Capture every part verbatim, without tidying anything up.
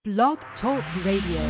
Blog Talk Radio.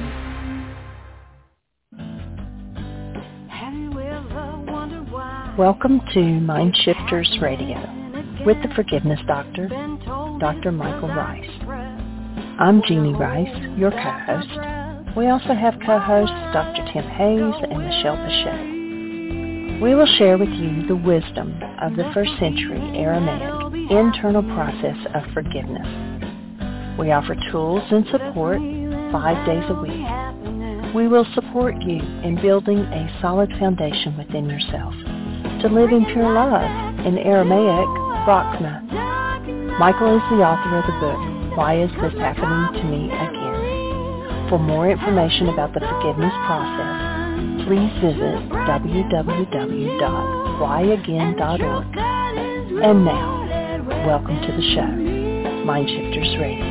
Welcome to Mind Shifters Radio with the Forgiveness Doctor, Doctor Michael Rice. I'm Jeannie Rice, your co-host. We also have co-hosts Doctor Tim Hayes and Michelle Bechet. We will share with you the wisdom of the first century Aramaic internal process of forgiveness. We offer tools and support five days a week. We will support you in building a solid foundation within yourself to live in pure love, in Aramaic, Rachma. Michael is the author of the book, Why Is This Happening to Me Again? For more information about the forgiveness process, please visit w w w dot why again dot org. And now, welcome to the show, Mind Shifters Radio.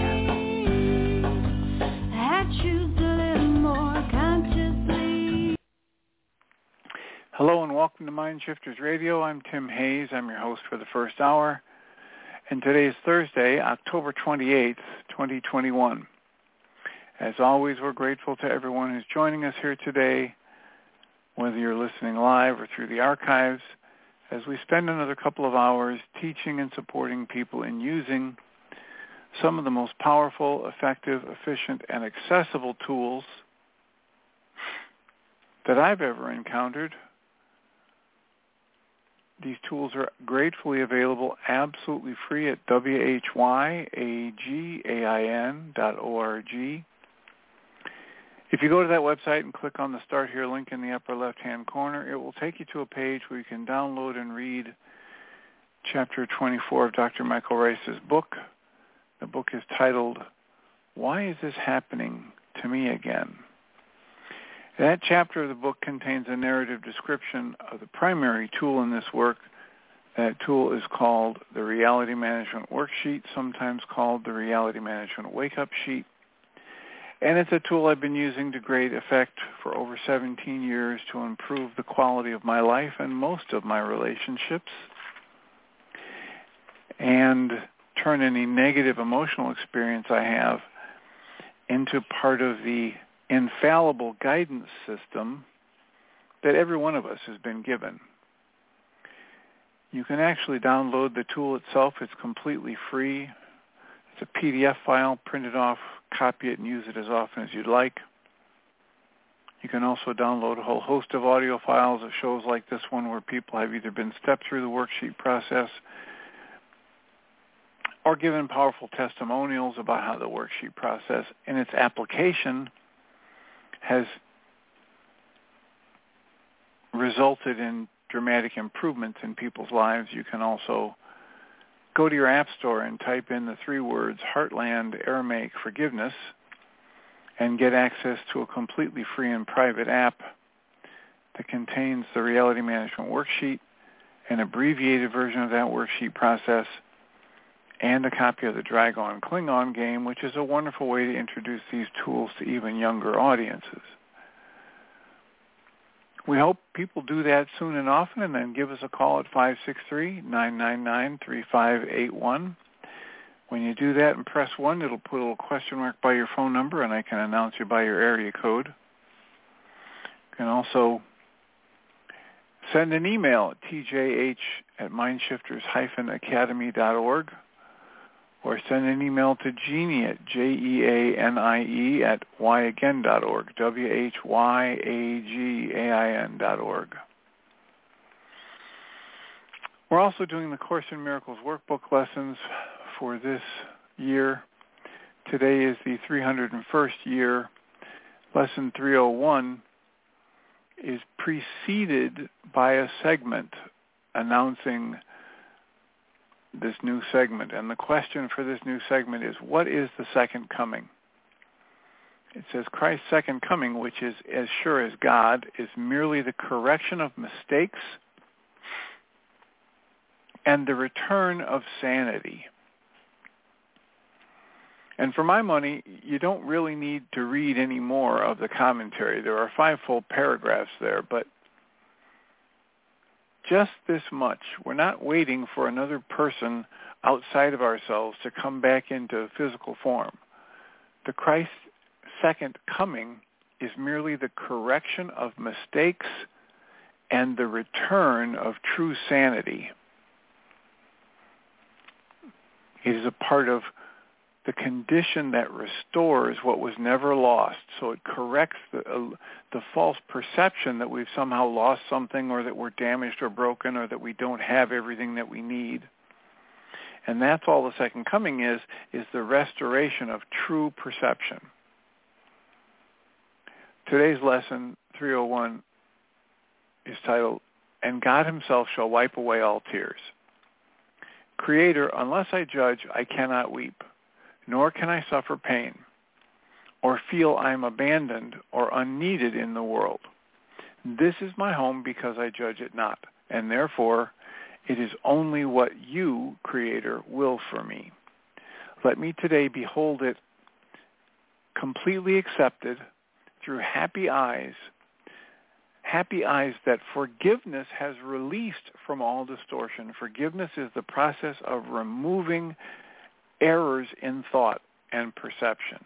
Hello and welcome to Mind Shifters Radio. I'm Tim Hayes. I'm your host for the first hour. And today is Thursday, October twenty-eighth, twenty twenty-one. As always, we're grateful to everyone who's joining us here today, whether you're listening live or through the archives, as we spend another couple of hours teaching and supporting people in using some of the most powerful, effective, efficient, and accessible tools that I've ever encountered. These tools are gratefully available absolutely free at w h y a g a i n dot org. If you go to that website and click on the Start Here link in the upper left-hand corner, it will take you to a page where you can download and read Chapter twenty-four of Doctor Michael Rice's book. The book is titled, Why Is This Happening to Me Again? That chapter of the book contains a narrative description of the primary tool in this work. That tool is called the Reality Management Worksheet, sometimes called the Reality Management Wake-Up Sheet. And it's a tool I've been using to great effect for over seventeen years to improve the quality of my life and most of my relationships, and turn any negative emotional experience I have into part of the infallible guidance system that every one of us has been given. You can actually download the tool itself. It's completely free. It's a P D F file. Print it off, copy it, and use it as often as you'd like. You can also download a whole host of audio files of shows like this one where people have either been stepped through the worksheet process or given powerful testimonials about how the worksheet process and its application has resulted in dramatic improvements in people's lives. You can also go to your app store and type in the three words Heartland Aramaic Forgiveness and get access to a completely free and private app that contains the Reality Management Worksheet, an abbreviated version of that worksheet process, and a copy of the Dragon Klingon game, which is a wonderful way to introduce these tools to even younger audiences. We hope people do that soon and often, and then give us a call at five six three, nine nine nine, three five eight one. When you do that and press one, it'll put a little question mark by your phone number, and I can announce you by your area code. You can also send an email at t j h at mindshifters dash academy dot org. Or send an email to Jeannie at J E A N I E at why again dot org, W H Y A G A I N dot org. We're also doing the Course in Miracles workbook lessons for this year. Today is the three hundred first year. Lesson three oh one is preceded by a segment announcing this new segment. And the question for this new segment is, what is the second coming? It says Christ's second coming, which is as sure as God, is merely the correction of mistakes and the return of sanity. And for my money, you don't really need to read any more of the commentary. There are five full paragraphs there, but just this much. We're not waiting for another person outside of ourselves to come back into physical form. The Christ second coming is merely the correction of mistakes and the return of true sanity. It is a part of the condition that restores what was never lost. So it corrects the, uh, the false perception that we've somehow lost something, or that we're damaged or broken, or that we don't have everything that we need. And that's all the second coming is, is the restoration of true perception. Today's lesson, three oh one, is titled, "And God himself shall wipe away all tears." Creator, unless I judge, I cannot weep, nor can I suffer pain, or feel I am abandoned or unneeded in the world. This is my home because I judge it not, and therefore it is only what you, Creator, will for me. Let me today behold it completely accepted through happy eyes, happy eyes that forgiveness has released from all distortion. Forgiveness is the process of removing errors in thought and perception.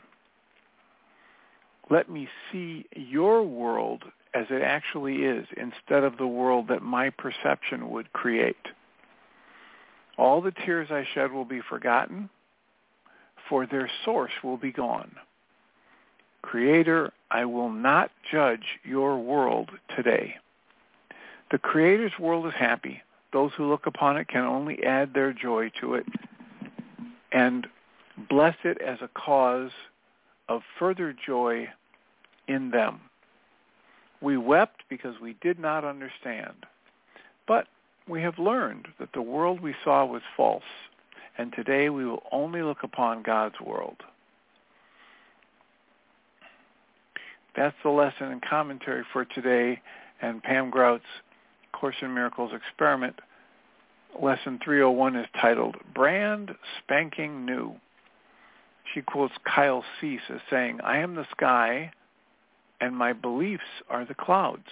Let me see your world as it actually is, instead of the world that my perception would create. All the tears I shed will be forgotten, for their source will be gone. Creator, I will not judge your world today. The Creator's world is happy. Those who look upon it can only add their joy to it and bless it as a cause of further joy in them. We wept because we did not understand, but we have learned that the world we saw was false, and today we will only look upon God's world. That's the lesson and commentary for today, and Pam Grout's Course in Miracles experiment. Lesson three oh one is titled, "Brand Spanking New." She quotes Kyle Cease as saying, "I am the sky, and my beliefs are the clouds."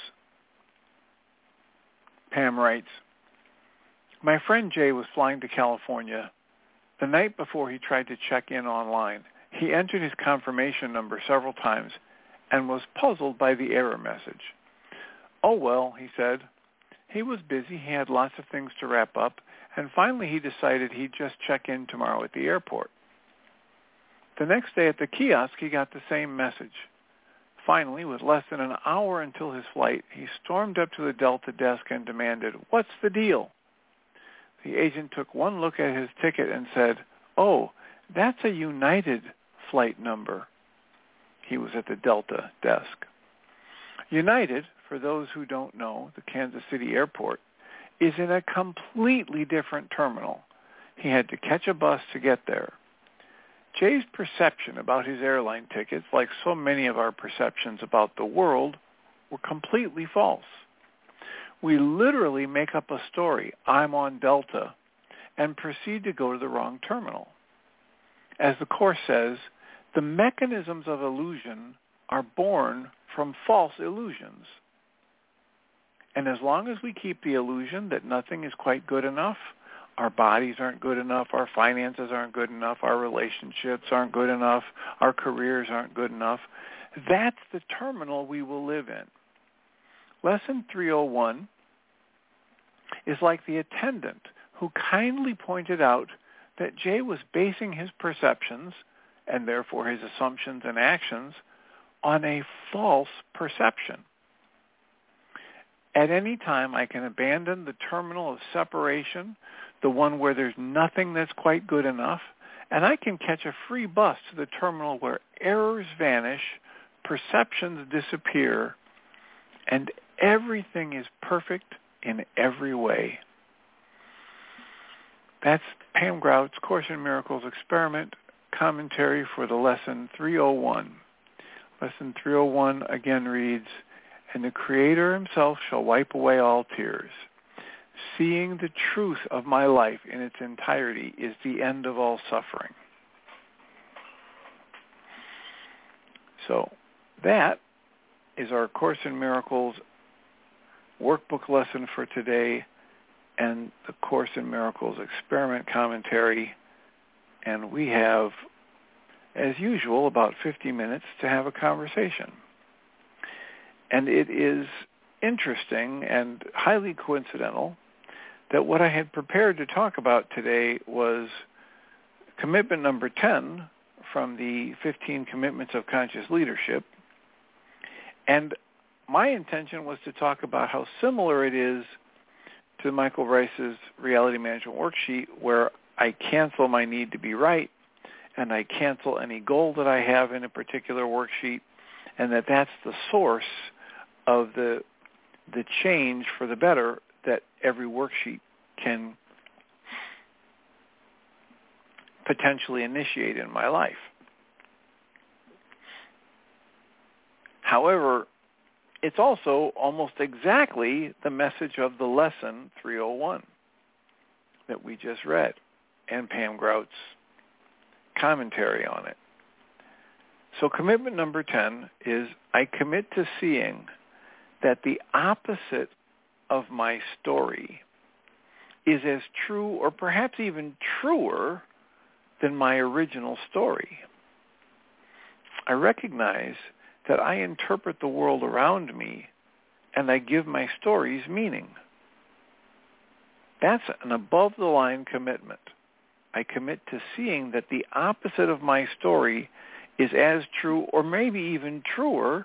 Pam writes, "My friend Jay was flying to California. The night before, he tried to check in online. He entered his confirmation number several times and was puzzled by the error message. Oh, well, he said. He was busy. He had lots of things to wrap up, and finally he decided he'd just check in tomorrow at the airport. The next day at the kiosk, he got the same message. Finally, with less than an hour until his flight, he stormed up to the Delta desk and demanded, 'What's the deal?' The agent took one look at his ticket and said, 'Oh, that's a United flight number.' He was at the Delta desk. United, for those who don't know, the Kansas City airport, is in a completely different terminal. He had to catch a bus to get there. Jay's perception about his airline tickets, like so many of our perceptions about the world, were completely false. We literally make up a story, 'I'm on Delta,' and proceed to go to the wrong terminal. As the Course says, the mechanisms of illusion are born from false illusions. And as long as we keep the illusion that nothing is quite good enough, our bodies aren't good enough, our finances aren't good enough, our relationships aren't good enough, our careers aren't good enough, that's the terminal we will live in. Lesson three oh one is like the attendant who kindly pointed out that Jay was basing his perceptions, and therefore his assumptions and actions, on a false perception. At any time, I can abandon the terminal of separation, the one where there's nothing that's quite good enough, and I can catch a free bus to the terminal where errors vanish, perceptions disappear, and everything is perfect in every way." That's Pam Grout's Course in Miracles experiment commentary for the lesson three oh one. Lesson three oh one again reads, "And the Creator himself shall wipe away all tears. Seeing the truth of my life in its entirety is the end of all suffering." So that is our Course in Miracles workbook lesson for today and the Course in Miracles experiment commentary. And we have as usual, about fifty minutes to have a conversation. And it is interesting and highly coincidental that what I had prepared to talk about today was commitment number ten from the fifteen Commitments of Conscious Leadership. And my intention was to talk about how similar it is to Michael Rice's Reality Management Worksheet, where I cancel my need to be right and I cancel any goal that I have in a particular worksheet, and that that's the source of the the change for the better that every worksheet can potentially initiate in my life. However, it's also almost exactly the message of the lesson three oh one that we just read and Pam Grout's commentary on it. So commitment number ten is, I commit to seeing that the opposite of my story is as true or perhaps even truer than my original story. I recognize that I interpret the world around me and I give my stories meaning. That's an above-the-line commitment. I commit to seeing that the opposite of my story is as true or maybe even truer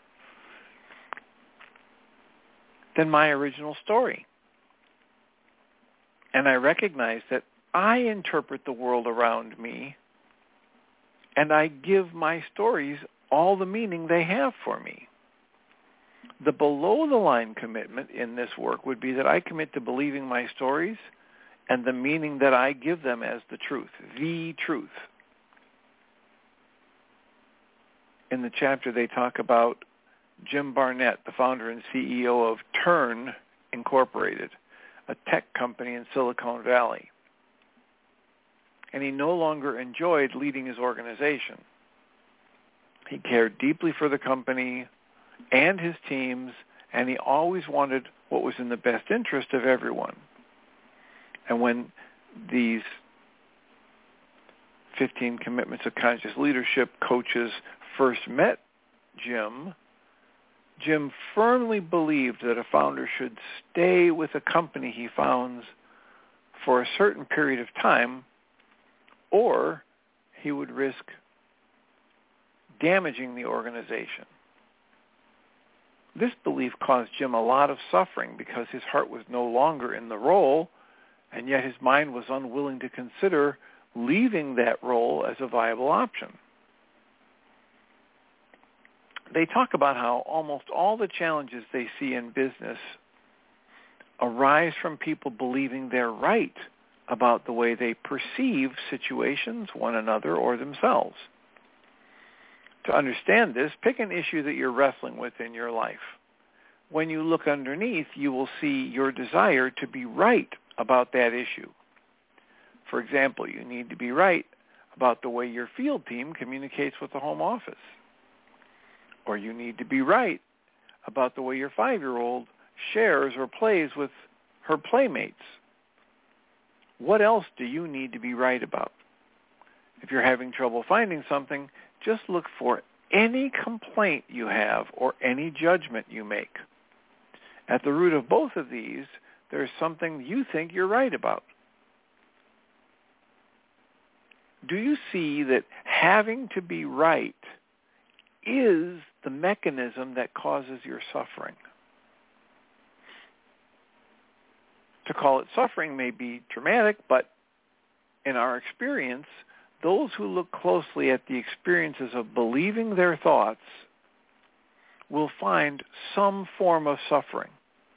than my original story. And I recognize that I interpret the world around me and I give my stories all the meaning they have for me. The below-the-line commitment in this work would be that I commit to believing my stories and the meaning that I give them as the truth, the truth. In the chapter, they talk about Jim Barnett, the founder and C E O of Turn Incorporated, a tech company in Silicon Valley. And he no longer enjoyed leading his organization. He cared deeply for the company and his teams, and he always wanted what was in the best interest of everyone. And when these fifteen Commitments of Conscious Leadership coaches first met Jim, Jim firmly believed that a founder should stay with a company he founds for a certain period of time, or he would risk damaging the organization. This belief caused Jim a lot of suffering because his heart was no longer in the role, and yet his mind was unwilling to consider leaving that role as a viable option. They talk about how almost all the challenges they see in business arise from people believing they're right about the way they perceive situations, one another, or themselves. To understand this, pick an issue that you're wrestling with in your life. When you look underneath, you will see your desire to be right about that issue. For example, you need to be right about the way your field team communicates with the home office. Or you need to be right about the way your five-year-old shares or plays with her playmates. What else do you need to be right about? If you're having trouble finding something, just look for any complaint you have or any judgment you make. At the root of both of these, there's something you think you're right about. Do you see that having to be right is the mechanism that causes your suffering? To call it suffering may be dramatic, but in our experience, those who look closely at the experiences of believing their thoughts will find some form of suffering.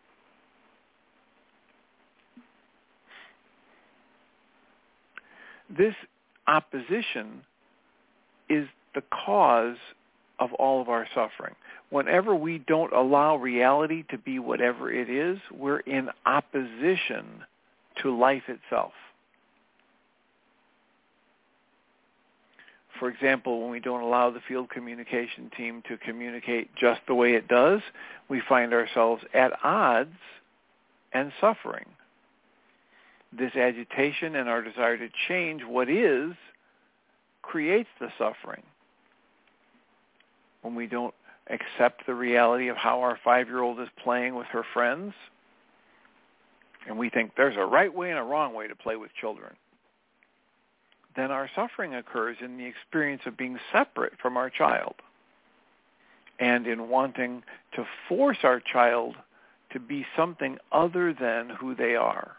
This opposition is the cause of all of our suffering. Whenever we don't allow reality to be whatever it is, we're in opposition to life itself. For example, when we don't allow the field communication team to communicate just the way it does, we find ourselves at odds and suffering. This agitation and our desire to change what is creates the suffering? When we don't accept the reality of how our five-year-old is playing with her friends, and we think there's a right way and a wrong way to play with children, then our suffering occurs in the experience of being separate from our child and in wanting to force our child to be something other than who they are.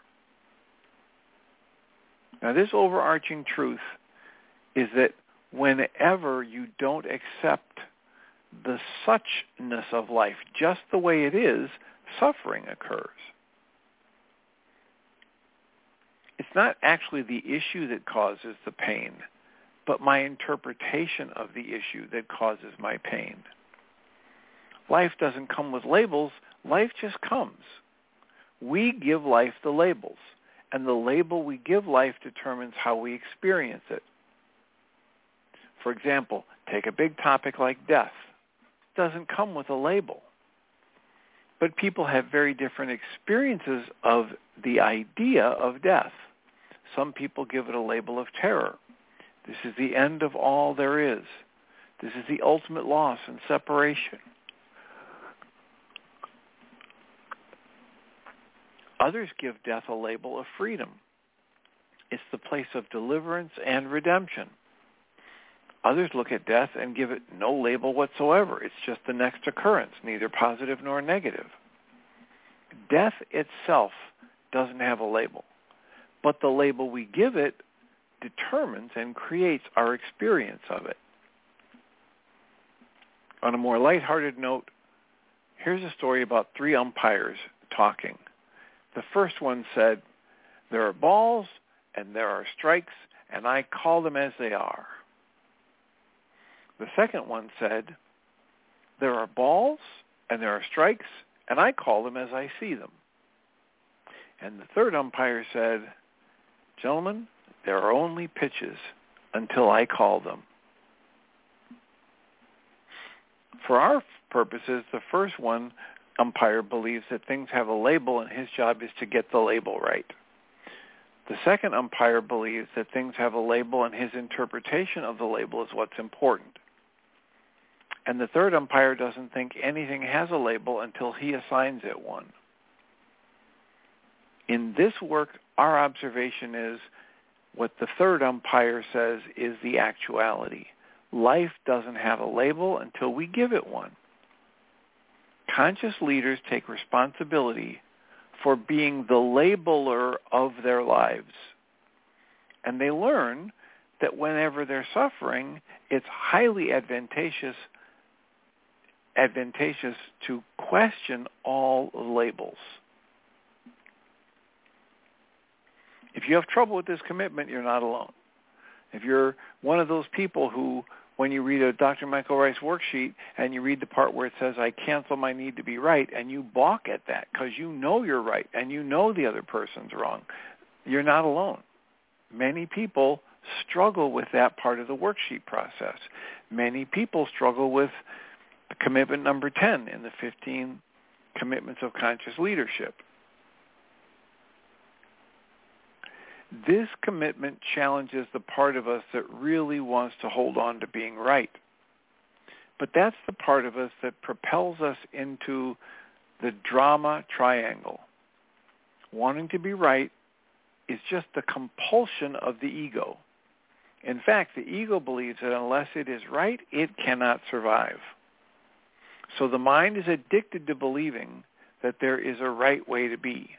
Now, this overarching truth is that whenever you don't accept the suchness of life just the way it is, suffering occurs. It's not actually the issue that causes the pain, but my interpretation of the issue that causes my pain. Life doesn't come with labels. Life just comes. We give life the labels, and the label we give life determines how we experience it. For example, take a big topic like death. It doesn't come with a label. But people have very different experiences of the idea of death. Some people give it a label of terror. This is the end of all there is. This is the ultimate loss and separation. Others give death a label of freedom. It's the place of deliverance and redemption. Others look at death and give it no label whatsoever. It's just the next occurrence, neither positive nor negative. Death itself doesn't have a label, but the label we give it determines and creates our experience of it. On a more lighthearted note, here's a story about three umpires talking. The first one said, "There are balls and there are strikes, and I call them as they are." The second one said, "There are balls and there are strikes, and I call them as I see them." And the third umpire said, "Gentlemen, there are only pitches until I call them." For our purposes, the first one umpire believes that things have a label and his job is to get the label right. The second umpire believes that things have a label and his interpretation of the label is what's important. And the third umpire doesn't think anything has a label until he assigns it one. In this work, our observation is what the third umpire says is the actuality. Life doesn't have a label until we give it one. Conscious leaders take responsibility for being the labeler of their lives. And they learn that whenever they're suffering, it's highly advantageous advantageous to question all labels. If you have trouble with this commitment, you're not alone. If you're one of those people who, when you read a Doctor Michael Rice worksheet and you read the part where it says, "I cancel my need to be right," and you balk at that because you know you're right and you know the other person's wrong, you're not alone. Many people struggle with that part of the worksheet process. Many people struggle with commitment number ten in the fifteen commitments of conscious leadership. This commitment challenges the part of us that really wants to hold on to being right. But that's the part of us that propels us into the drama triangle. Wanting to be right is just the compulsion of the ego. In fact, the ego believes that unless it is right, it cannot survive. So the mind is addicted to believing that there is a right way to be.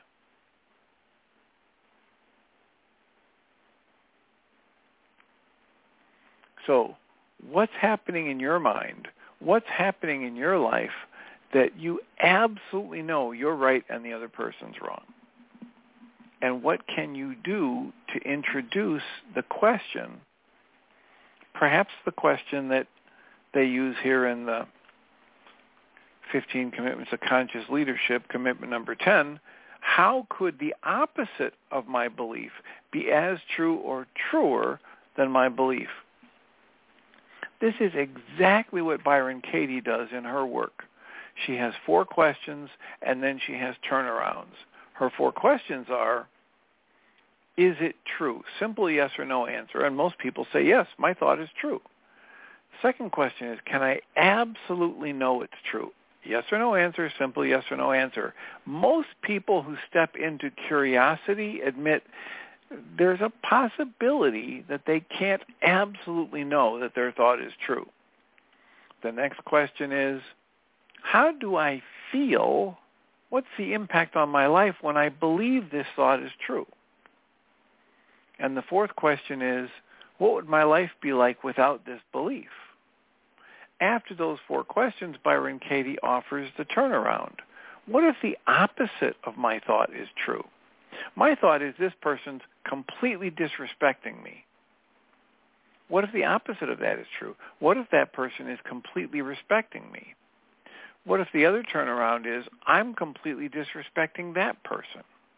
So what's happening in your mind? What's happening in your life that you absolutely know you're right and the other person's wrong? And what can you do to introduce the question, perhaps the question that they use here in the fifteen Commitments of Conscious Leadership, commitment number ten, how could the opposite of my belief be as true or truer than my belief? This is exactly what Byron Katie does in her work. She has four questions, and then she has turnarounds. Her four questions are, Is it true? Simple yes or no answer. And most people say, yes, my thought is true. Second question is, can I absolutely know it's true? Yes or no answer, simple yes or no answer. Most people who step into curiosity admit there's a possibility that they can't absolutely know that their thought is true. The next question is, how do I feel? What's the impact on my life when I believe this thought is true? And the fourth question is, what would my life be like without this belief? After those four questions, Byron Katie offers the turnaround. What if the opposite of my thought is true? My thought is this person's completely disrespecting me. What if the opposite of that is true? What if that person is completely respecting me? What if the other turnaround is I'm completely disrespecting that person?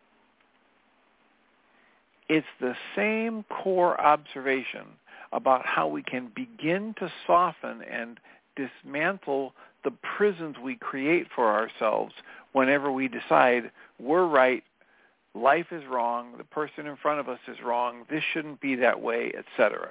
It's the same core observation about how we can begin to soften and dismantle the prisons we create for ourselves whenever we decide we're right, life is wrong, the person in front of us is wrong, this shouldn't be that way, et cetera.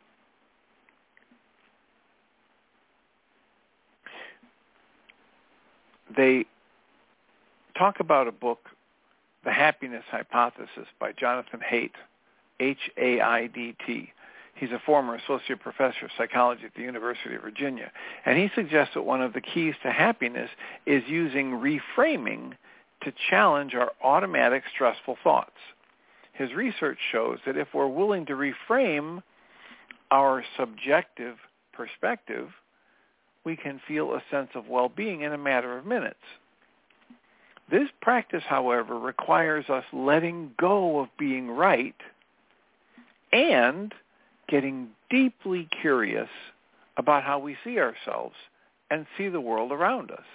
They talk about a book, The Happiness Hypothesis by Jonathan Haidt, H A I D T. He's a former associate professor of psychology at the University of Virginia. And he suggests that one of the keys to happiness is using reframing to challenge our automatic stressful thoughts. His research shows that if we're willing to reframe our subjective perspective, we can feel a sense of well-being in a matter of minutes. This practice, however, requires us letting go of being right and getting deeply curious about how we see ourselves and see the world around us.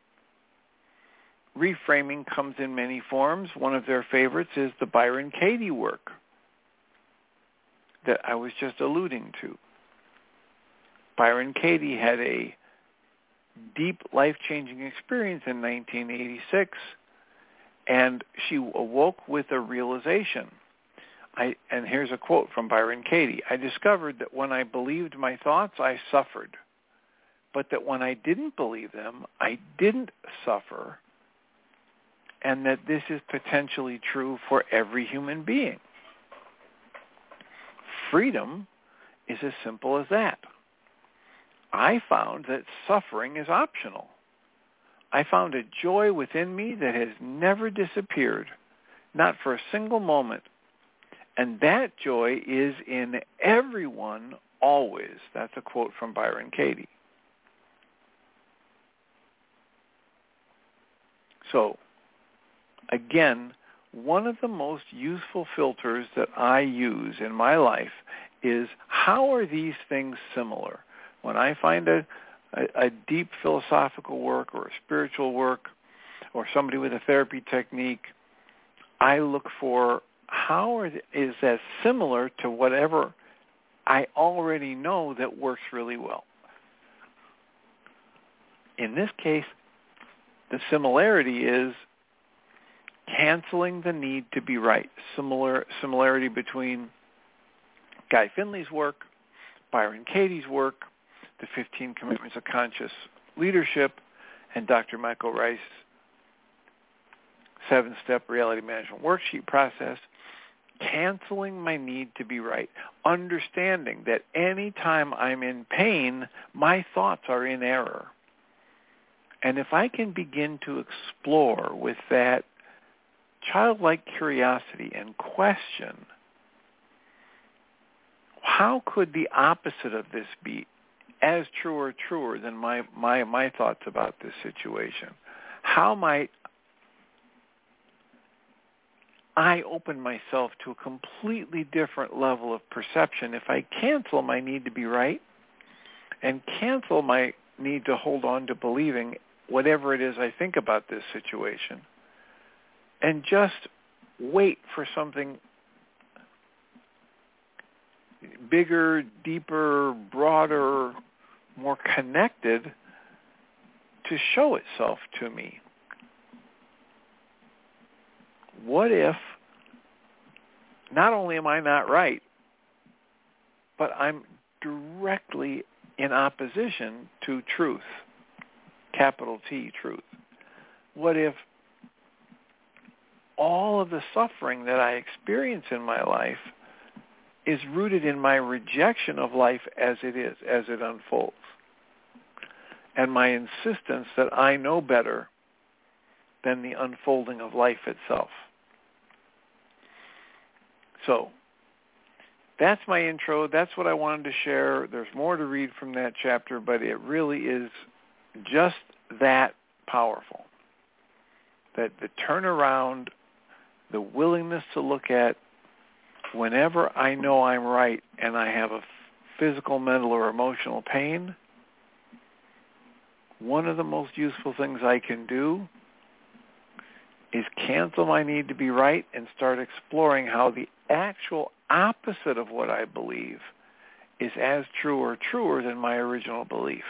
Reframing comes in many forms. One of their favorites is the Byron Katie work that I was just alluding to. Byron Katie had a deep life-changing experience in nineteen eighty-six, and she awoke with a realization. I, and here's a quote from Byron Katie. I discovered that when I believed my thoughts, I suffered, but that when I didn't believe them, I didn't suffer, and that this is potentially true for every human being. Freedom is as simple as that. I found that suffering is optional. I found a joy within me that has never disappeared, not for a single moment. And that joy is in everyone always. That's a quote from Byron Katie. So, again, one of the most useful filters that I use in my life is how are these things similar? When I find a, a, a deep philosophical work or a spiritual work or somebody with a therapy technique, I look for how are, is that similar to whatever I already know that works really well. In this case, the similarity is canceling the need to be right. Similar similarity between Guy Finley's work, Byron Katie's work, the fifteen Commitments of Conscious Leadership, and Doctor Michael Ryce's seven-step reality management worksheet process. Canceling my need to be right. Understanding that any time I'm in pain, my thoughts are in error. And if I can begin to explore with that childlike curiosity and question, how could the opposite of this be as true or truer than my, my, my thoughts about this situation? How might I open myself to a completely different level of perception if I cancel my need to be right and cancel my need to hold on to believing whatever it is I think about this situation and just wait for something bigger, deeper, broader, more connected to show itself to me? What if not only am I not right, but I'm directly in opposition to truth, capital T, truth. What if all of the suffering that I experience in my life is rooted in my rejection of life as it is, as it unfolds, and my insistence that I know better than the unfolding of life itself? So that's my intro. That's what I wanted to share. There's more to read from that chapter, but it really is just that powerful. That the turnaround, the willingness to look at whenever I know I'm right and I have a physical, mental, or emotional pain, one of the most useful things I can do is cancel my need to be right and start exploring how the actual opposite of what I believe is as true or truer than my original belief.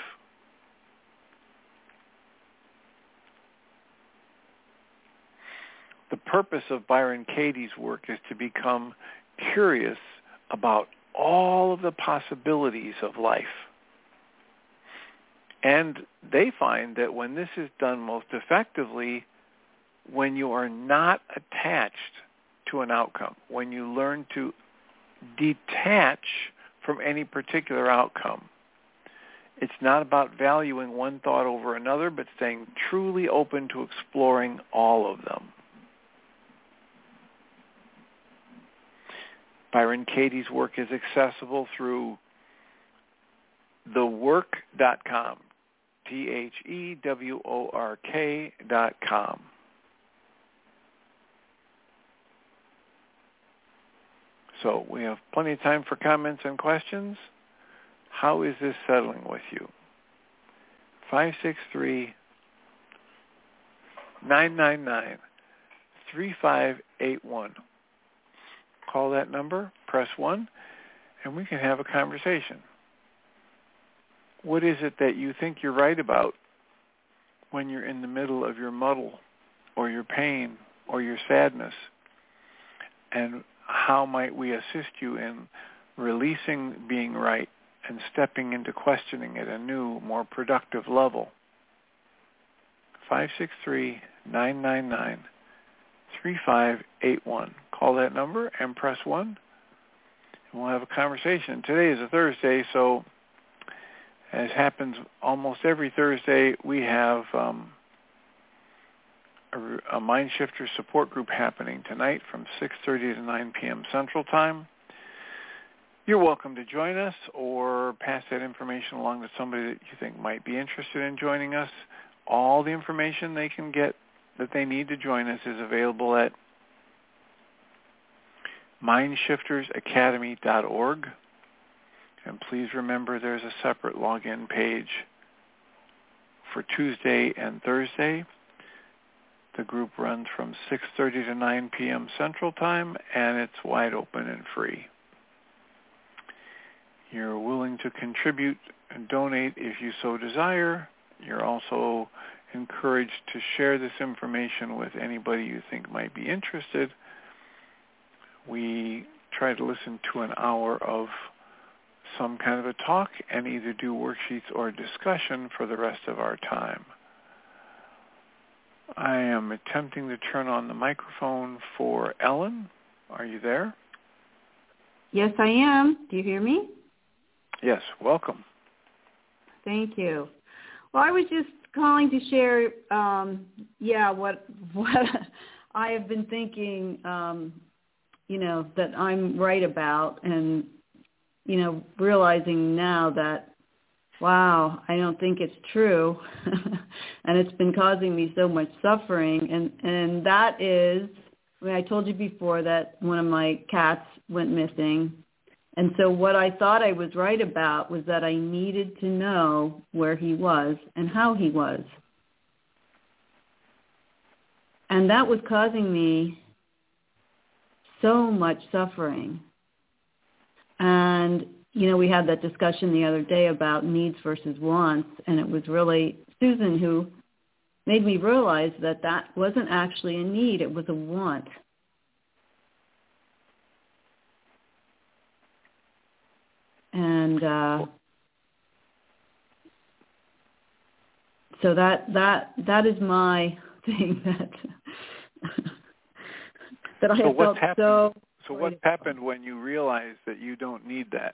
The purpose of Byron Katie's work is to become curious about all of the possibilities of life. And they find that when this is done most effectively, when you are not attached to an outcome, when you learn to detach from any particular outcome. It's not about valuing one thought over another, but staying truly open to exploring all of them. Byron Katie's work is accessible through the work dot com, T H E W O R K dot com. So we have plenty of time for comments and questions. How is this settling with you? five six three, nine nine nine, three five eight one. Call that number, press one, and we can have a conversation. What is it that you think you're right about when you're in the middle of your muddle or your pain or your sadness? And how might we assist you in releasing being right and stepping into questioning at a new, more productive level? five six three, nine nine nine, three five eight one. Call that number and press one, and we'll have a conversation. Today is a Thursday, so as happens almost every Thursday, we have um, a, a Mind Shifter support group happening tonight from six thirty to nine p.m. Central Time. You're welcome to join us or pass that information along to somebody that you think might be interested in joining us. All the information they can get that they need to join us is available at mind shifters academy dot org. And please remember there's a separate login page for Tuesday and Thursday. The group runs from six thirty to nine p.m. Central Time, and it's wide open and free. You're willing to contribute and donate if you so desire. You're also encouraged to share this information with anybody you think might be interested. We try to listen to an hour of some kind of a talk and either do worksheets or discussion for the rest of our time. I am attempting to turn on the microphone for Ellen. Are you there? Yes, I am. Do you hear me? Yes, welcome. Thank you. Well, I was just calling to share, um, yeah, what what I have been thinking, um, you know, that I'm right about, and, you know, realizing now that, wow, I don't think it's true, and it's been causing me so much suffering, and, and that is, I mean, I told you before that one of my cats went missing. And so what I thought I was right about was that I needed to know where he was and how he was. And that was causing me so much suffering. And, you know, we had that discussion the other day about needs versus wants, and it was really Susan who made me realize that that wasn't actually a need, it was a want. And uh, so that that that is my thing that that I so have what's felt happened, so. So what's happened when you realize that you don't need that?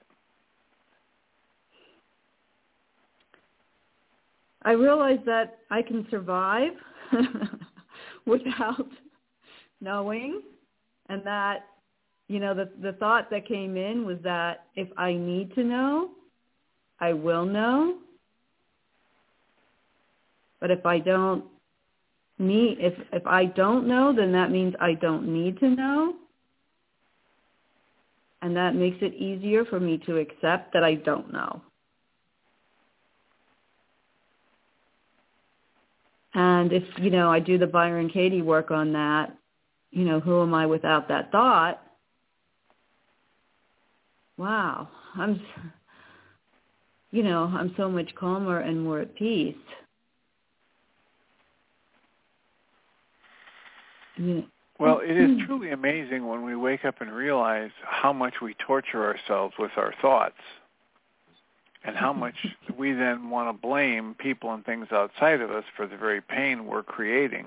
I realized that I can survive without knowing, and that, you know, the the thought that came in was that if I need to know, I will know. But if I don't need, if if I don't know, then that means I don't need to know, and that makes it easier for me to accept that I don't know. And if, you know, I do the Byron Katie work on that, you know, who am I without that thought? Wow, I'm, you know, I'm so much calmer and more at peace. You know. Well, it is truly amazing when we wake up and realize how much we torture ourselves with our thoughts, and how much we then want to blame people and things outside of us for the very pain we're creating.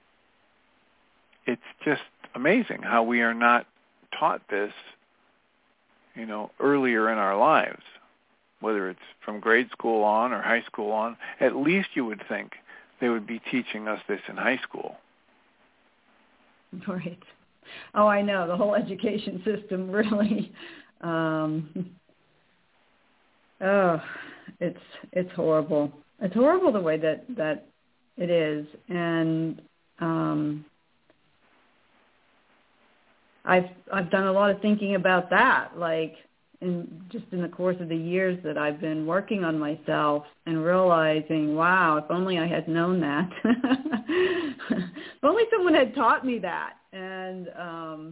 It's just amazing how we are not taught this, you know, earlier in our lives, whether it's from grade school on or high school on. At least you would think they would be teaching us this in high school. Right. Oh, I know. The whole education system really... Um, Oh, it's it's horrible. It's horrible the way that, that it is, and um, I've I've done a lot of thinking about that, like in just in the course of the years that I've been working on myself, and realizing, wow, if only I had known that, if only someone had taught me that, and um,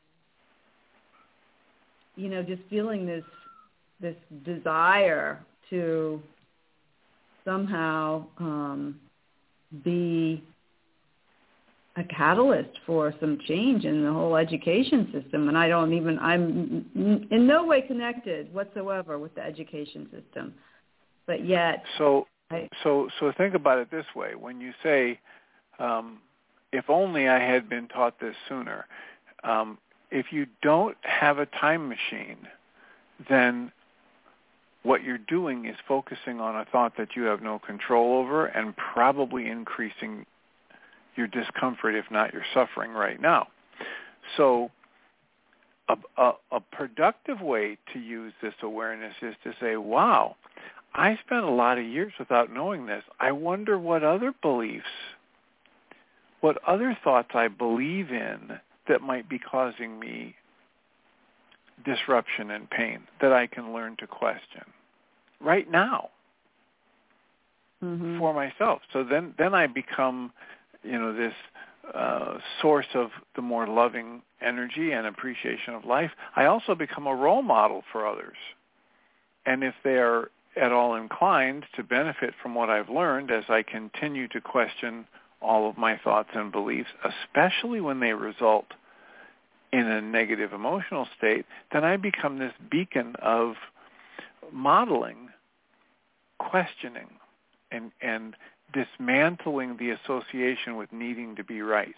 you know, just feeling this. this desire to somehow um, be a catalyst for some change in the whole education system. And I don't even, I'm in no way connected whatsoever with the education system. But yet... So, I, so, so think about it this way. When you say, um, if only I had been taught this sooner, um, if you don't have a time machine, then what you're doing is focusing on a thought that you have no control over and probably increasing your discomfort, if not your suffering right now. So a, a, a productive way to use this awareness is to say, wow, I spent a lot of years without knowing this. I wonder what other beliefs, what other thoughts I believe in that might be causing me disruption and pain that I can learn to question right now mm-hmm. for myself. So then, then I become, you know, this uh, source of the more loving energy and appreciation of life. I also become a role model for others. And if they are at all inclined to benefit from what I've learned as I continue to question all of my thoughts and beliefs, especially when they result in a negative emotional state, then I become this beacon of modeling, questioning, and, and dismantling the association with needing to be right.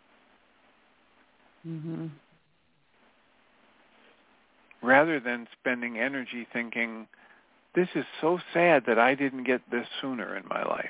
Mm-hmm. Rather than spending energy thinking, this is so sad that I didn't get this sooner in my life.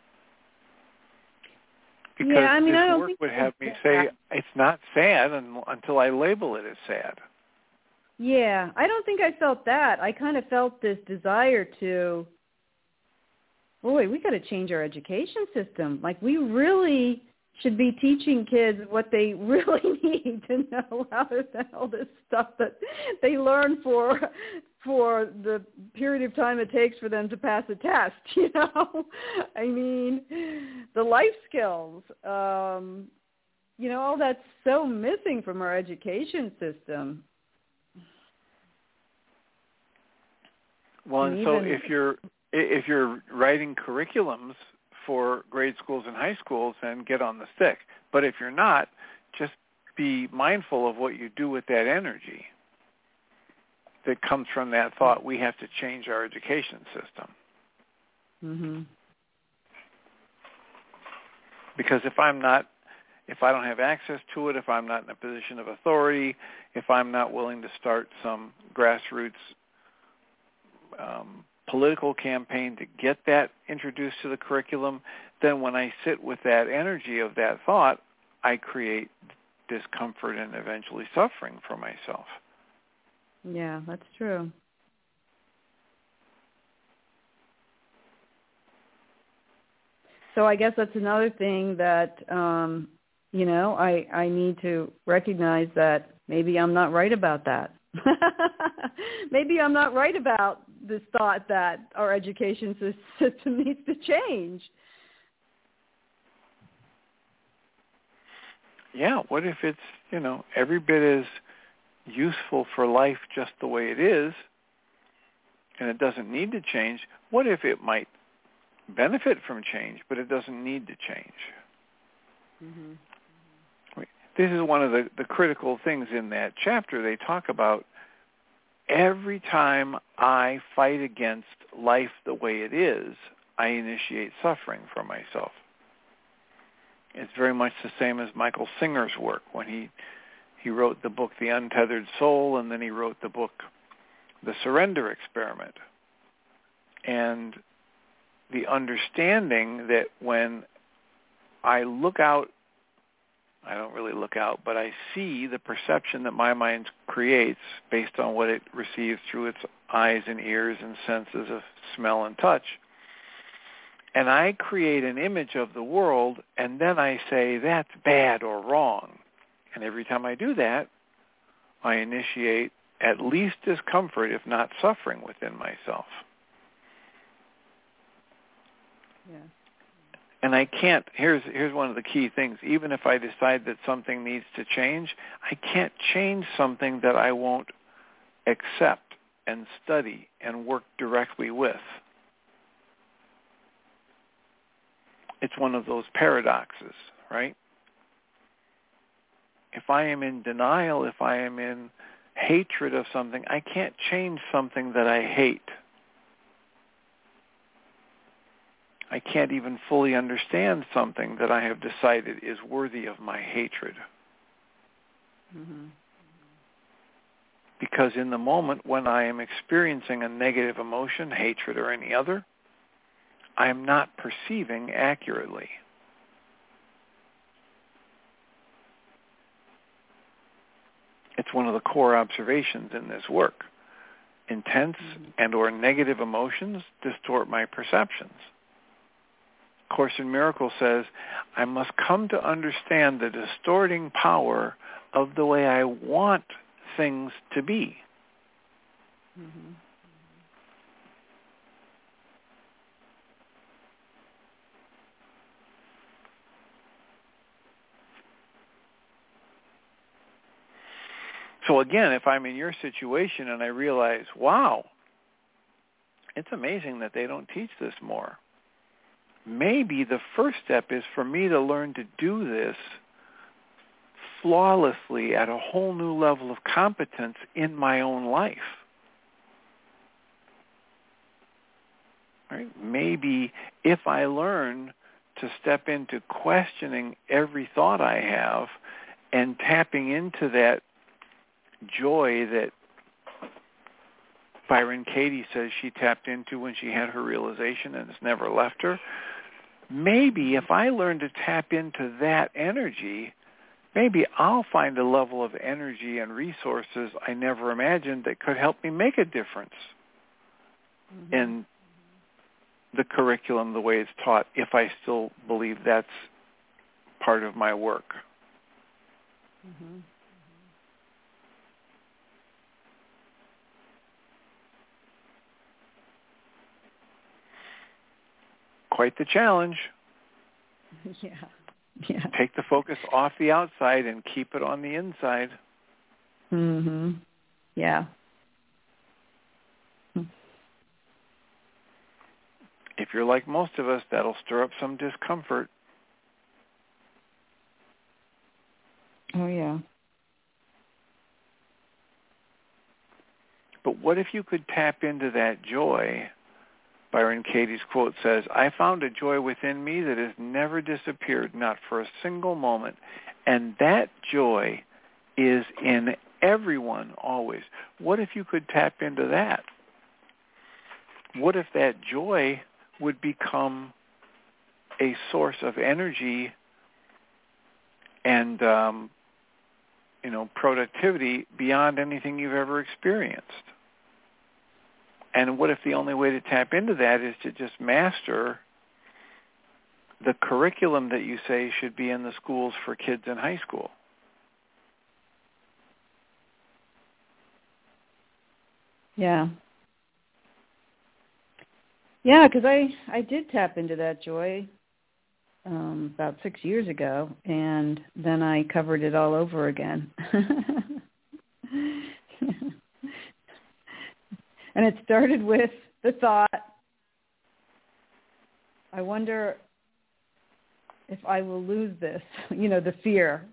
Because yeah, I mean, this I don't work think would have me say, it's not sad un- until I label it as sad. Yeah, I don't think I felt that. I kind of felt this desire to, boy, we got to change our education system. Like, we really should be teaching kids what they really need to know rather than all this stuff that they learn for for the period of time it takes for them to pass a test, you know? I mean, the life skills, um, you know, all that's so missing from our education system. Well, and, and so even, if you're if you're writing curriculums for grade schools and high schools, then get on the stick. But if you're not, just be mindful of what you do with that energy. that comes from that thought, we have to change our education system. Mm-hmm. Because if I'm not, if I don't have access to it, if I'm not in a position of authority, if I'm not willing to start some grassroots um, political campaign to get that introduced to the curriculum, then when I sit with that energy of that thought, I create discomfort and eventually suffering for myself. Yeah, that's true. So I guess that's another thing that, um, you know, I, I need to recognize that maybe I'm not right about that. Maybe I'm not right about this thought that our education system needs to change. Yeah, what if it's, you know, every bit as useful for life just the way it is, and it doesn't need to change? What if it might benefit from change, but it doesn't need to change? Mm-hmm. This is one of the, the critical things in that chapter. They talk about every time I fight against life the way it is, I initiate suffering for myself. It's very much the same as Michael Singer's work when he he wrote the book The Untethered Soul, and then he wrote the book The Surrender Experiment. And the understanding that when I look out, I don't really look out, but I see the perception that my mind creates based on what it receives through its eyes and ears and senses of smell and touch. And I create an image of the world, and then I say, that's bad or wrong. And every time I do that, I initiate at least discomfort, if not suffering, within myself. Yeah. And I can't, here's here's one of the key things, even if I decide that something needs to change, I can't change something that I won't accept and study and work directly with. It's one of those paradoxes, right? If I am in denial, if I am in hatred of something, I can't change something that I hate. I can't even fully understand something that I have decided is worthy of my hatred. Mm-hmm. Because in the moment when I am experiencing a negative emotion, hatred or any other, I am not perceiving accurately. It's one of the core observations in this work. Intense mm-hmm. and or negative emotions distort my perceptions. Course in Miracles says, I must come to understand the distorting power of the way I want things to be. Mm-hmm. So again, if I'm in your situation and I realize, wow, it's amazing that they don't teach this more. Maybe the first step is for me to learn to do this flawlessly at a whole new level of competence in my own life. Right? Maybe if I learn to step into questioning every thought I have and tapping into that joy that Byron Katie says she tapped into when she had her realization and it's never left her, maybe if I learn to tap into that energy, maybe I'll find a level of energy and resources I never imagined that could help me make a difference mm-hmm. in the curriculum the way it's taught, if I still believe that's part of my work. Mm-hmm. Quite the challenge. Yeah. Yeah. Take the focus off the outside and keep it on the inside. Mhm. Yeah. If you're like most of us, that'll stir up some discomfort. Oh yeah. But what if you could tap into that joy? Byron Katie's quote says, I found a joy within me that has never disappeared, not for a single moment. And that joy is in everyone always. What if you could tap into that? What if that joy would become a source of energy and, um, you know, productivity beyond anything you've ever experienced? And what if the only way to tap into that is to just master the curriculum that you say should be in the schools for kids in high school? Yeah. Yeah, because I, I did tap into that joy um, about six years ago, and then I covered it all over again. And it started with the thought, I wonder if I will lose this, you know, the fear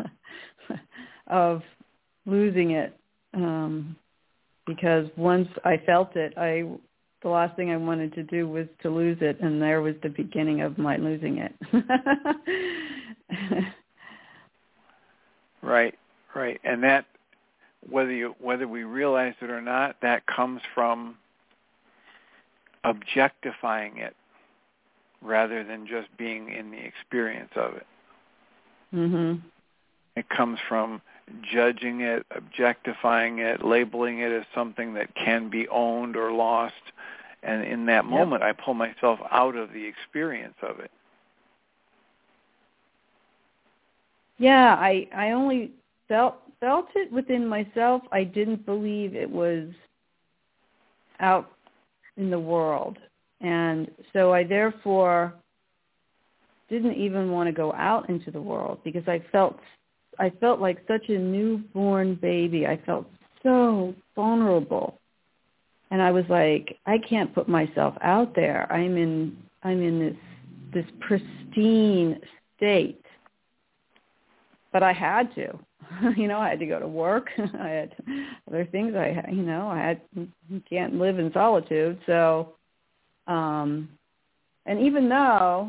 of losing it. Um, because once I felt it, I the last thing I wanted to do was to lose it, and there was the beginning of my losing it. Right, right. And that, whether you whether we realize it or not, that comes from objectifying it rather than just being in the experience of it. Mhm. It comes from judging it, objectifying it, labeling it as something that can be owned or lost. And in that moment, yep. I pull myself out of the experience of it. Yeah, I, I only felt felt it within myself. I didn't believe it was out in the world. And so I therefore didn't even want to go out into the world because I felt I felt like such a newborn baby. I felt so vulnerable. And I was like, I can't put myself out there. I'm in I'm in this this pristine state. But I had to. You know, I had to go to work. I had other things I had, you know, I had you can't live in solitude. So um and even though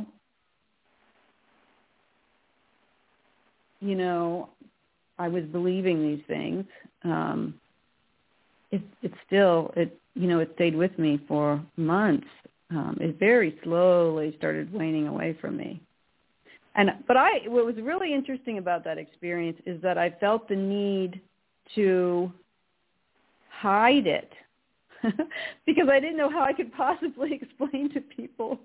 you know, I was believing these things, um it it still it you know, it stayed with me for months. Um, it very slowly started waning away from me. And but I what was really interesting about that experience is that I felt the need to hide it because I didn't know how I could possibly explain to people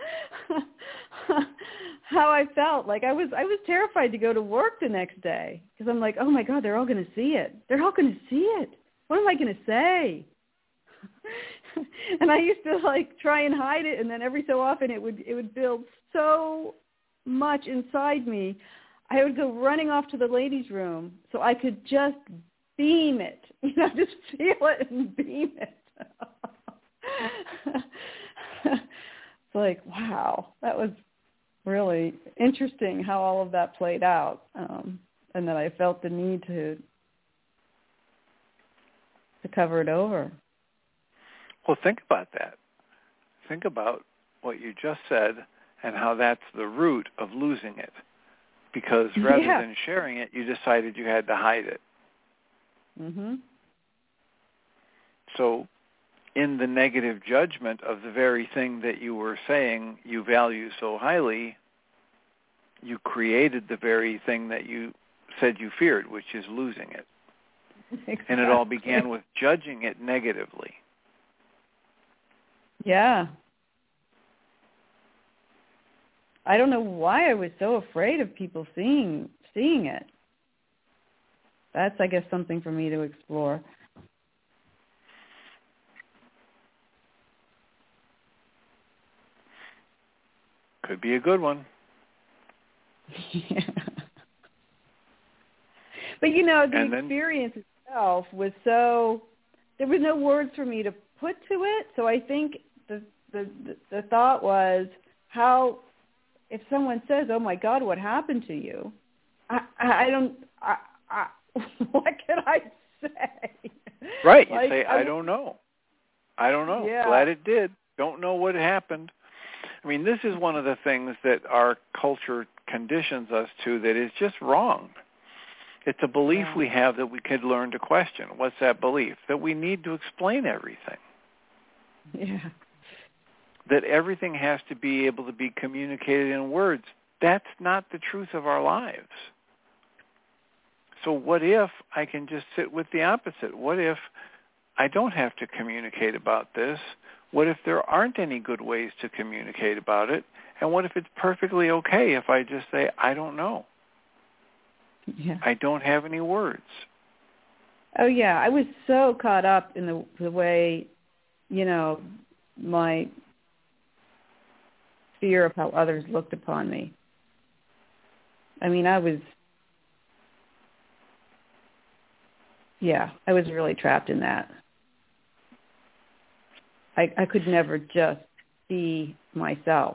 how I felt. Like I was I was terrified to go to work the next day because I'm like, oh my God, they're all going to see it. They're all going to see it. What am I going to say? And I used to like try and hide it, and then every so often it would it would build so much inside me. I would go running off to the ladies' room so I could just beam it, you know, just feel it and beam it. It's like, wow, that was really interesting how all of that played out, um, and that I felt the need to to cover it over. Well, think about that. Think about what you just said and how that's the root of losing it. Because rather yeah. than sharing it, you decided you had to hide it. Mm-hmm. So in the negative judgment of the very thing that you were saying you value so highly, you created the very thing that you said you feared, which is losing it. Exactly. And it all began with judging it negatively. Yeah. I don't know why I was so afraid of people seeing seeing it. That's, I guess, something for me to explore. Could be a good one. Yeah. But, you know, the and experience then, itself was so, there was no words for me to put to it. So I think the the, the thought was, how, if someone says, oh, my God, what happened to you? I, I don't, I, I, what can I say? Right. You like, say, I, I don't know. I don't know. Yeah. Glad it did. Don't know what happened. I mean, this is one of the things that our culture conditions us to that is just wrong. It's a belief Yeah. we have that we could learn to question. What's that belief? That we need to explain everything. Yeah. That everything has to be able to be communicated in words. That's not the truth of our lives. So what if I can just sit with the opposite? What if I don't have to communicate about this? What if there aren't any good ways to communicate about it? And what if it's perfectly okay if I just say, I don't know? Yeah. I don't have any words. Oh, yeah. I was so caught up in the, the way, you know, my fear of how others looked upon me. I mean, I was, yeah, I was really trapped in that. I, I could never just be myself.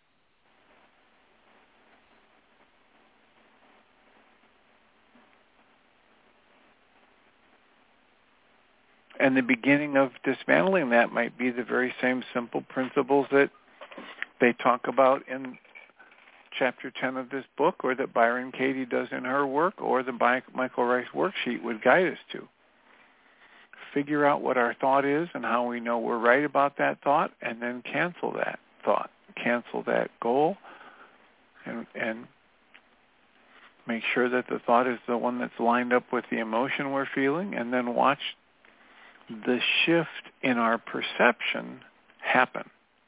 And the beginning of dismantling that might be the very same simple principles that they talk about in chapter ten of this book, or that Byron Katie does in her work, or the Michael Rice worksheet would guide us to. Figure out what our thought is and how we know we're right about that thought, and then cancel that thought, cancel that goal, and, and make sure that the thought is the one that's lined up with the emotion we're feeling, and then watch the shift in our perception happen.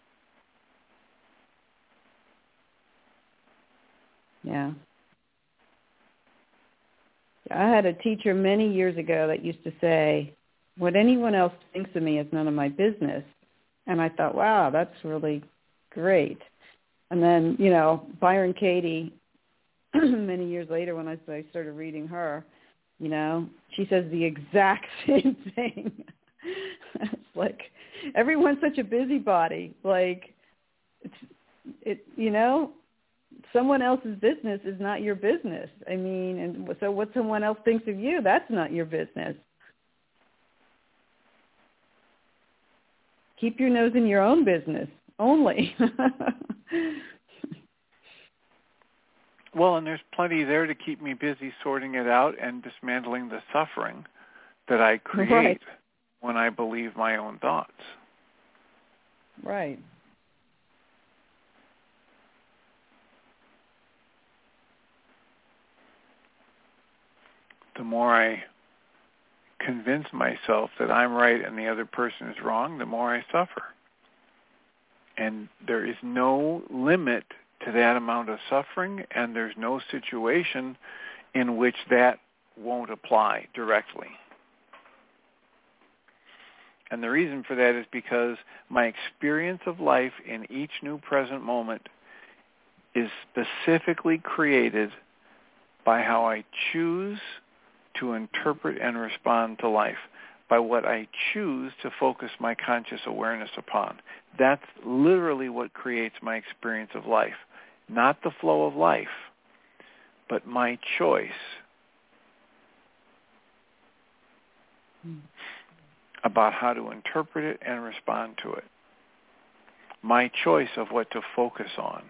Yeah. I had a teacher many years ago that used to say, what anyone else thinks of me is none of my business. And I thought, wow, that's really great. And then, you know, Byron Katie, many years later when I started reading her, you know, she says the exact same thing. It's like, everyone's such a busybody. Like, it's, it, you know, someone else's business is not your business. I mean, and so what someone else thinks of you, that's not your business. Keep your nose in your own business only. Well, and there's plenty there to keep me busy sorting it out and dismantling the suffering that I create Right. when I believe my own thoughts. Right. The more I convince myself that I'm right and the other person is wrong, the more I suffer. And there is no limit to that amount of suffering, and there's no situation in which that won't apply directly. And the reason for that is because my experience of life in each new present moment is specifically created by how I choose to interpret and respond to life, by what I choose to focus my conscious awareness upon. That's literally what creates my experience of life. Not the flow of life, but my choice mm. about how to interpret it and respond to it. My choice of what to focus on.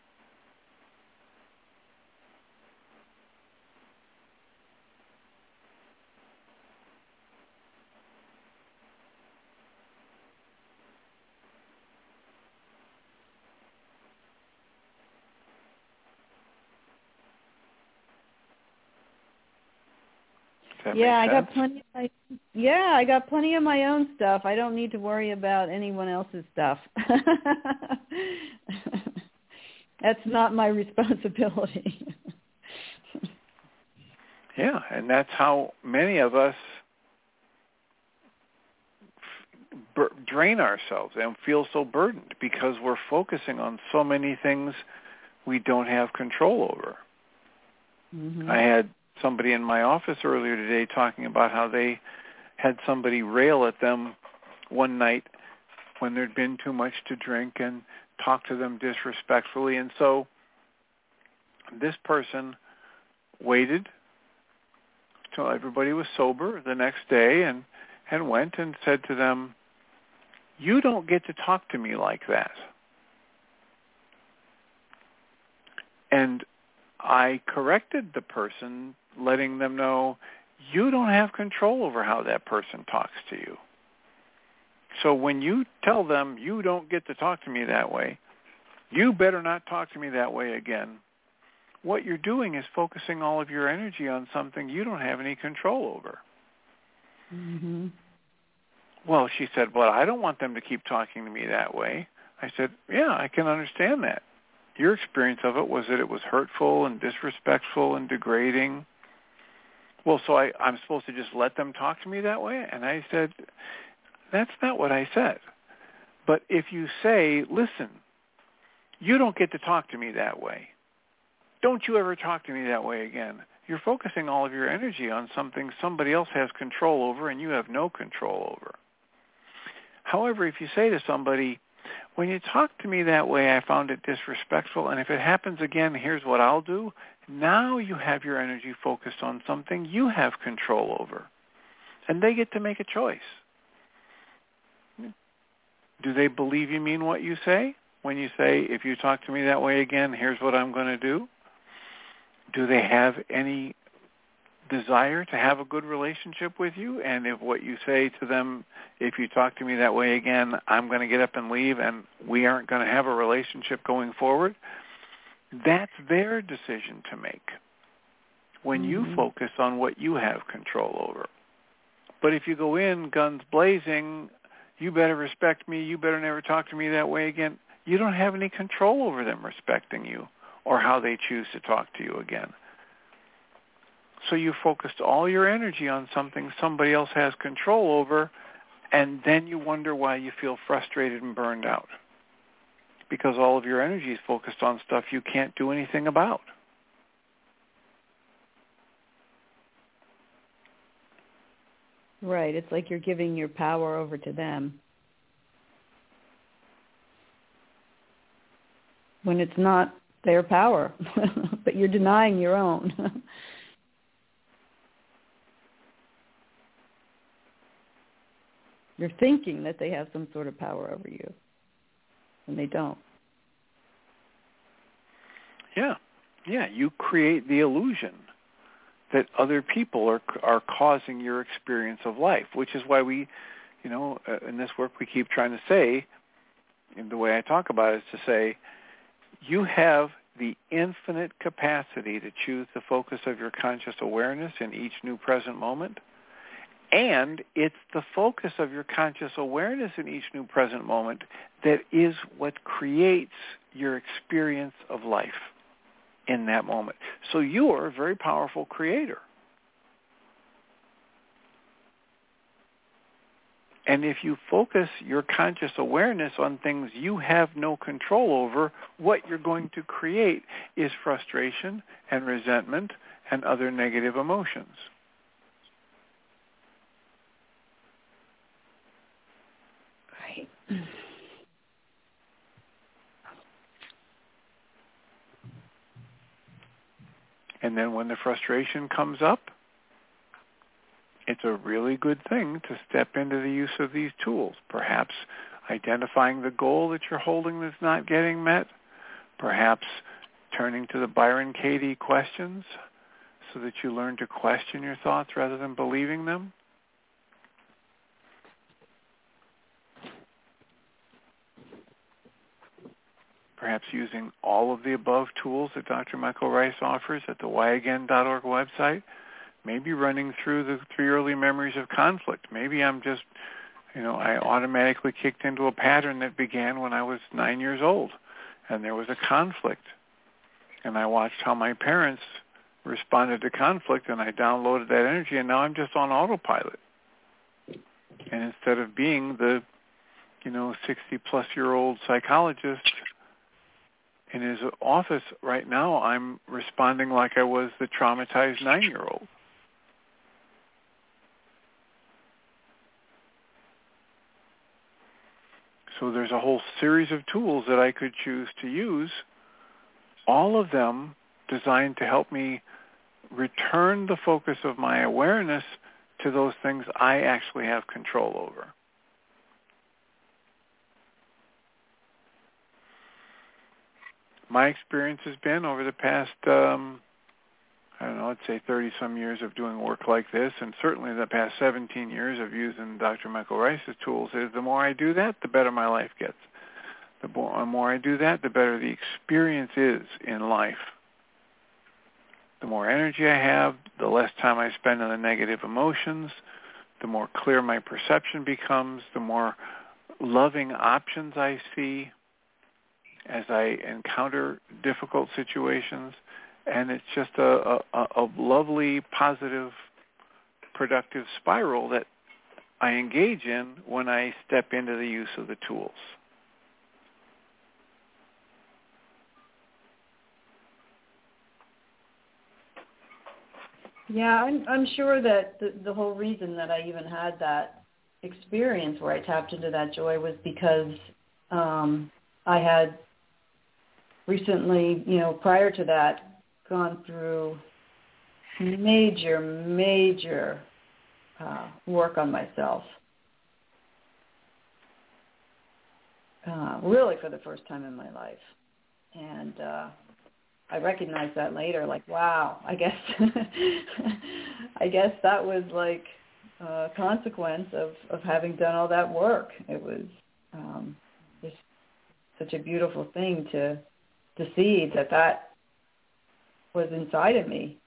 Yeah, I got plenty of my, yeah, I got plenty of my own stuff. I don't need to worry about anyone else's stuff. That's not my responsibility. Yeah, and that's how many of us f- drain ourselves and feel so burdened, because we're focusing on so many things we don't have control over. Mm-hmm. I had somebody in my office earlier today talking about how they had somebody rail at them one night when there'd been too much to drink and talk to them disrespectfully. And so this person waited till everybody was sober the next day and and went and said to them, "You don't get to talk to me like that." And I corrected the person, letting them know, you don't have control over how that person talks to you. So when you tell them you don't get to talk to me that way, you better not talk to me that way again. What you're doing is focusing all of your energy on something you don't have any control over. Mm-hmm. Well, she said, well, I don't want them to keep talking to me that way. I said, yeah, I can understand that. Your experience of it was that it was hurtful and disrespectful and degrading. Well, so I, I'm supposed to just let them talk to me that way? And I said, that's not what I said. But if you say, listen, you don't get to talk to me that way. Don't you ever talk to me that way again. You're focusing all of your energy on something somebody else has control over and you have no control over. However, if you say to somebody, when you talk to me that way, I found it disrespectful, and if it happens again, here's what I'll do. Now you have your energy focused on something you have control over, and they get to make a choice. Do they believe you mean what you say? When you say, if you talk to me that way again, here's what I'm going to do? Do they have any desire to have a good relationship with you? And if what you say to them, if you talk to me that way again, I'm going to get up and leave and we aren't going to have a relationship going forward, that's their decision to make when mm-hmm. you focus on what you have control over. But if you go in guns blazing, you better respect me, you better never talk to me that way again, you don't have any control over them respecting you or how they choose to talk to you again. So you focused all your energy on something somebody else has control over, and then you wonder why you feel frustrated and burned out. Because all of your energy is focused on stuff you can't do anything about. Right. It's like you're giving your power over to them, when it's not their power, but you're denying your own. You're thinking that they have some sort of power over you, and they don't. Yeah, yeah. You create the illusion that other people are are causing your experience of life, which is why we, you know, uh, in this work we keep trying to say, and the way I talk about it is to say, you have the infinite capacity to choose the focus of your conscious awareness in each new present moment. And it's the focus of your conscious awareness in each new present moment that is what creates your experience of life in that moment. So you are a very powerful creator. And if you focus your conscious awareness on things you have no control over, what you're going to create is frustration and resentment and other negative emotions. Right. And then when the frustration comes up, it's a really good thing to step into the use of these tools. Perhaps identifying the goal that you're holding that's not getting met. Perhaps turning to the Byron Katie questions so that you learn to question your thoughts rather than believing them. Perhaps using all of the above tools that Doctor Michael Ryce offers at the why again dot org website. Maybe running through the three early memories of conflict. Maybe I'm just, you know, I automatically kicked into a pattern that began when I was nine years old, and there was a conflict. And I watched how my parents responded to conflict, and I downloaded that energy, and now I'm just on autopilot. And instead of being the, you know, sixty-plus-year-old psychologist in his office right now, I'm responding like I was the traumatized nine-year-old. So there's a whole series of tools that I could choose to use, all of them designed to help me return the focus of my awareness to to those things I actually have control over. My experience has been over the past, um, I don't know, let's say thirty-some years of doing work like this, and certainly the past seventeen years of using Doctor Michael Ryce's tools, is the more I do that, the better my life gets. The more, the more I do that, the better the experience is in life. The more energy I have, the less time I spend on the negative emotions, the more clear my perception becomes, the more loving options I see as I encounter difficult situations. And it's just a, a, a lovely, positive, productive spiral that I engage in when I step into the use of the tools. Yeah, I'm, I'm sure that the, the whole reason that I even had that experience where I tapped into that joy was because um, I had recently, you know, prior to that, gone through major, major uh, work on myself. Uh, really for the first time in my life. And uh, I recognized that later, like, wow, I guess I guess that was like a consequence of, of having done all that work. It was um, just such a beautiful thing to to see that that was inside of me.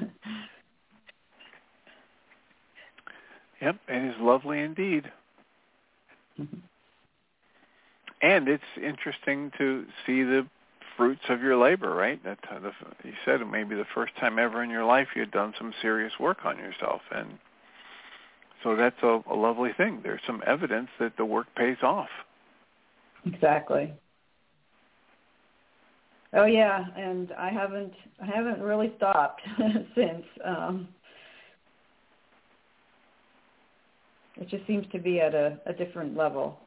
Yep, it is lovely indeed. Mm-hmm. And it's interesting to see the fruits of your labor, right? That uh, the, you said it may be the first time ever in your life you had done some serious work on yourself, and so that's a, a lovely thing. There's some evidence that the work pays off. Exactly. Oh yeah, and I haven't I haven't really stopped since. Um, it just seems to be at a, a different level.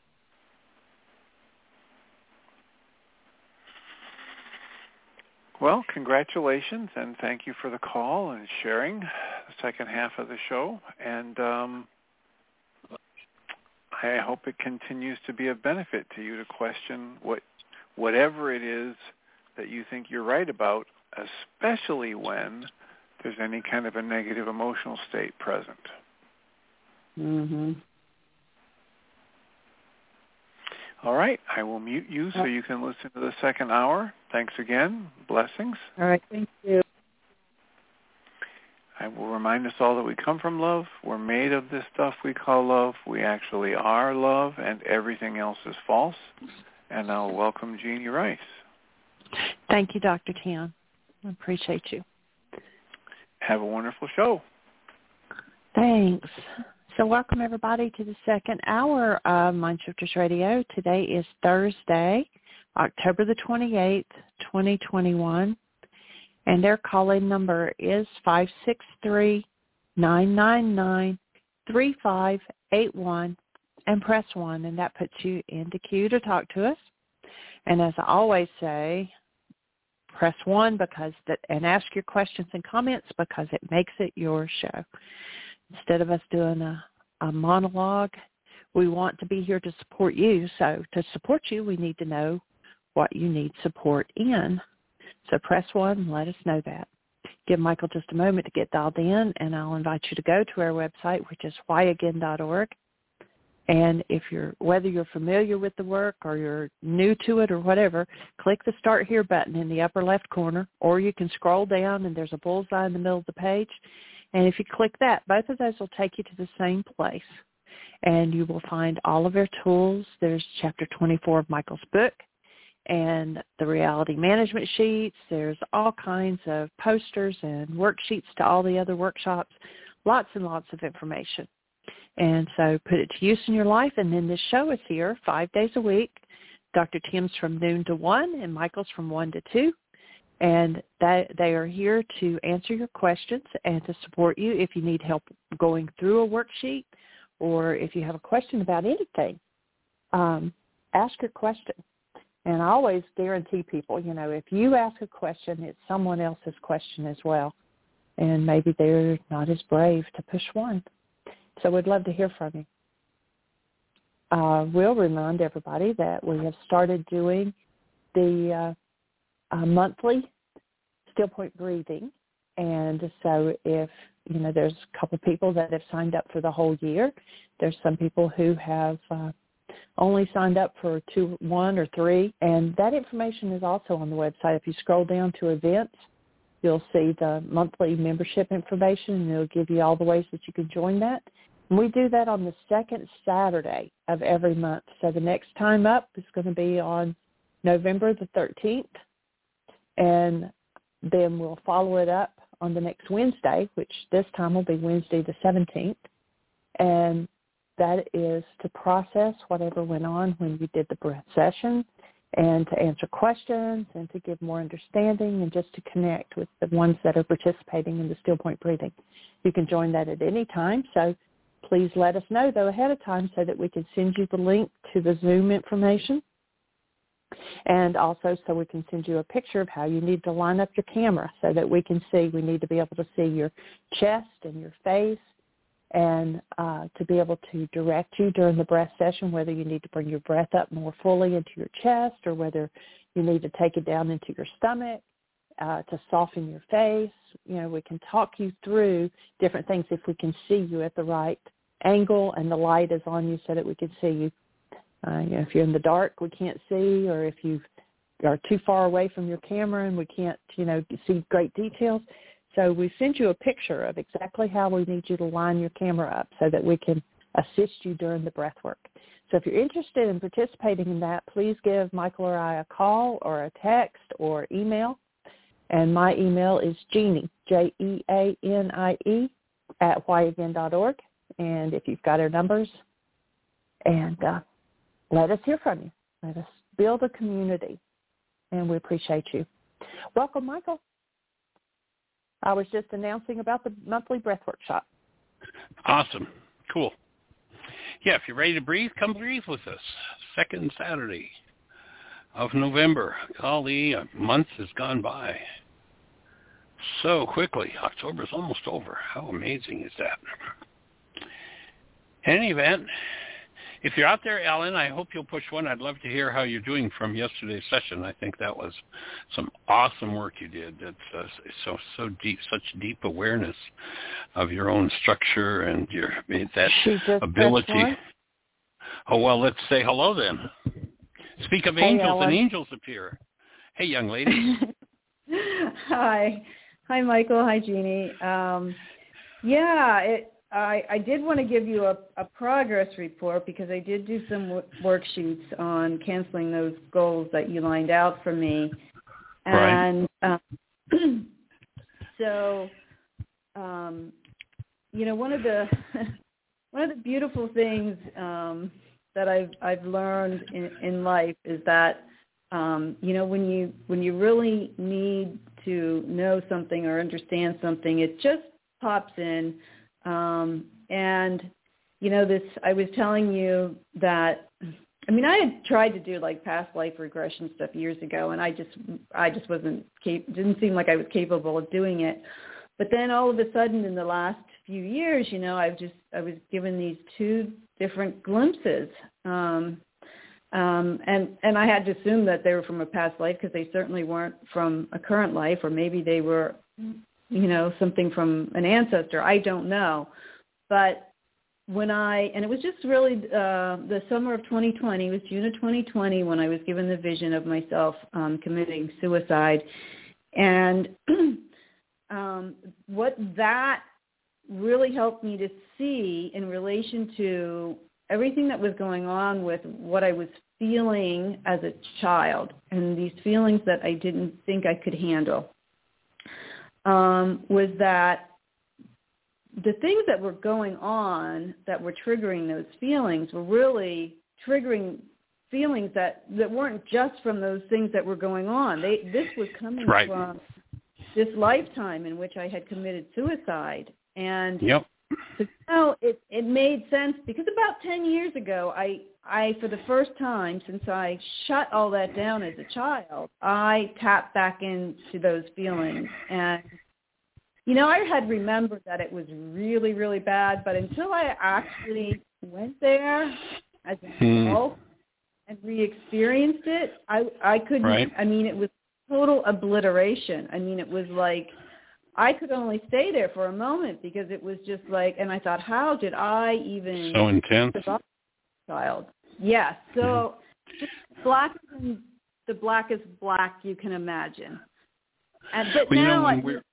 Well, congratulations, and thank you for the call and sharing the second half of the show. And um, I hope it continues to be of benefit to you to question what, whatever it is that you think you're right about, especially when there's any kind of a negative emotional state present. Mm-hmm. All right, I will mute you so you can listen to the second hour. Thanks again. Blessings. All right, thank you. I will remind us all that we come from love. We're made of this stuff we call love. We actually are love, and everything else is false. And I'll welcome Jeanie Ryce. Thank you, Doctor Tian. I appreciate you. Have a wonderful show. Thanks. So welcome, everybody, to the second hour of Mindshifters Radio. Today is Thursday, October the twenty-eighth, twenty twenty-one, and their call-in number is five six three, nine nine nine, three five eight one, and press one, and that puts you in the queue to talk to us. And as I always say, press one because that, and ask your questions and comments because it makes it your show. Instead of us doing a, a monologue, we want to be here to support you. So to support you, we need to know what you need support in. So press one and let us know that. Give Michael just a moment to get dialed in, and I'll invite you to go to our website, which is why again dot org. And if you're, whether you're familiar with the work or you're new to it or whatever, click the Start Here button in the upper left corner, or you can scroll down and there's a bullseye in the middle of the page. And if you click that, both of those will take you to the same place. And you will find all of our tools. There's chapter twenty-four of Michael's book and the reality management sheets. There's all kinds of posters and worksheets to all the other workshops, lots and lots of information. And so put it to use in your life. And then this show is here five days a week. Doctor Tim's from noon to one, and Michael's from one to two. And that they are here to answer your questions and to support you if you need help going through a worksheet or if you have a question about anything. Um, ask your question. And I always guarantee people, you know, if you ask a question, it's someone else's question as well. and maybe they're not as brave to push one. So we'd love to hear from you. Uh, we'll remind everybody that we have started doing the uh, uh, monthly still point breathing. And so if, you know, there's a couple people that have signed up for the whole year. There's some people who have uh, only signed up for two, one or three. And that information is also on the website. If you scroll down to events, you'll see the monthly membership information, and it'll give you all the ways that you can join that. And we do that on the second Saturday of every month. So the next time up is going to be on November the thirteenth, and then we'll follow it up on the next Wednesday, which this time will be Wednesday the seventeenth, and that is to process whatever went on when you did the breath session, and to answer questions, and to give more understanding, and just to connect with the ones that are participating in the still point breathing. You can join that at any time, so please let us know, though, ahead of time so that we can send you the link to the Zoom information, and also so we can send you a picture of how you need to line up your camera so that we can see. We need to be able to see your chest and your face, and uh, to be able to direct you during the breath session, whether you need to bring your breath up more fully into your chest or whether you need to take it down into your stomach uh, to soften your face. You know, we can talk you through different things if we can see you at the right angle and the light is on you so that we can see you. Uh, you know, if you're in the dark, we can't see, or if you are too far away from your camera and we can't, you know, see great details. So we send you a picture of exactly how we need you to line your camera up so that we can assist you during the breath work. So if you're interested in participating in that, please give Michael or I a call or a text or email. And my email is Jeanie, J E A N I E, at why again dot org. And if you've got our numbers, and uh, let us hear from you. Let us build a community, and we appreciate you. Welcome, Michael. I was just announcing about the monthly breath workshop. Awesome. Cool. Yeah, if you're ready to breathe, come breathe with us. Second Saturday of November. Golly, a month has gone by so quickly. October's almost over. How amazing is that? In any event, if you're out there, Ellen, I hope you'll push one. I'd love to hear how you're doing from yesterday's session. I think that was some awesome work you did. That's uh, so so deep, such deep awareness of your own structure and your that ability. Oh well, let's say hello then. Speak of hey, angels, Ellen. And angels appear. Hey, young lady. Hi, hi, Michael. Hi, Jeanie. Um, yeah, it. I, I did want to give you a, a progress report because I did do some w- worksheets on canceling those goals that you lined out for me. And right. um, so, um, you know, one of the one of the beautiful things um, that I've I've learned in, in life is that um, you know when you when you really need to know something or understand something, it just pops in. Um, and, you know, this, I was telling you that, I mean, I had tried to do like past life regression stuff years ago, and I just, I just wasn't, cap- didn't seem like I was capable of doing it. But then all of a sudden in the last few years, you know, I've just, I was given these two different glimpses. Um, um, and, and I had to assume that they were from a past life because they certainly weren't from a current life, or maybe they were, you know, something from an ancestor. I don't know. But when I, and it was just really uh, the summer of twenty twenty, it was June of twenty twenty when I was given the vision of myself um, committing suicide. And um, what that really helped me to see in relation to everything that was going on with what I was feeling as a child and these feelings that I didn't think I could handle. Um, was that the things that were going on that were triggering those feelings were really triggering feelings that, that weren't just from those things that were going on. They, this was coming right. from this lifetime in which I had committed suicide. And yep. so, you know, it, it made sense because about ten years ago, I, I, for the first time since I shut all that down as a child, I tapped back into those feelings. And you know, I had remembered that it was really, really bad, but until I actually went there as an hmm. adult and re-experienced it, I, I couldn't, right. I mean, it was total obliteration. I mean, it was like, I could only stay there for a moment because it was just like, and I thought, how did I even so intense survive a child? Yes, yeah, so just blacker than the blackest black you can imagine. And but well, now, you know, when I, we're,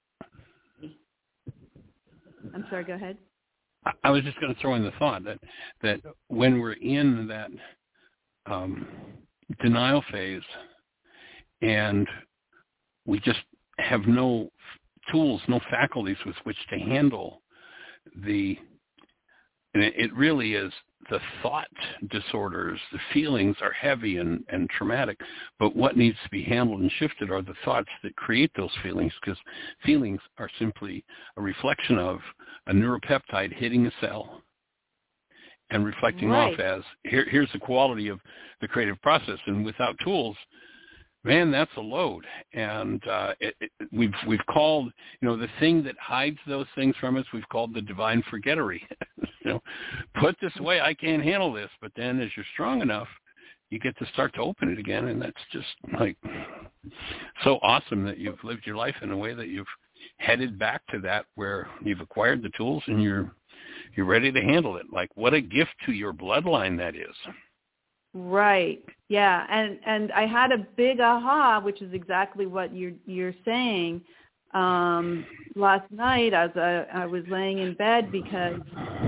I'm sorry. Go ahead. I, I was just going to throw in the thought that that when we're in that um, denial phase, and we just have no tools, no faculties with which to handle the, and it, it really is the thought disorders, the feelings are heavy and, and traumatic, but what needs to be handled and shifted are the thoughts that create those feelings, because feelings are simply a reflection of a neuropeptide hitting a cell and reflecting right. off as, here, here's the quality of the creative process, and without tools, man, that's a load. And uh, it, it, we've we've called, you know, the thing that hides those things from us, we've called the divine forgettery. you know, put this away, I can't handle this. But then as you're strong enough, you get to start to open it again. And that's just like so awesome that you've lived your life in a way that you've headed back to that where you've acquired the tools and you're you're ready to handle it. Like, what a gift to your bloodline that is. Right. Yeah. And and I had a big aha, which is exactly what you're you're saying. Um, last night, as I, I was laying in bed, because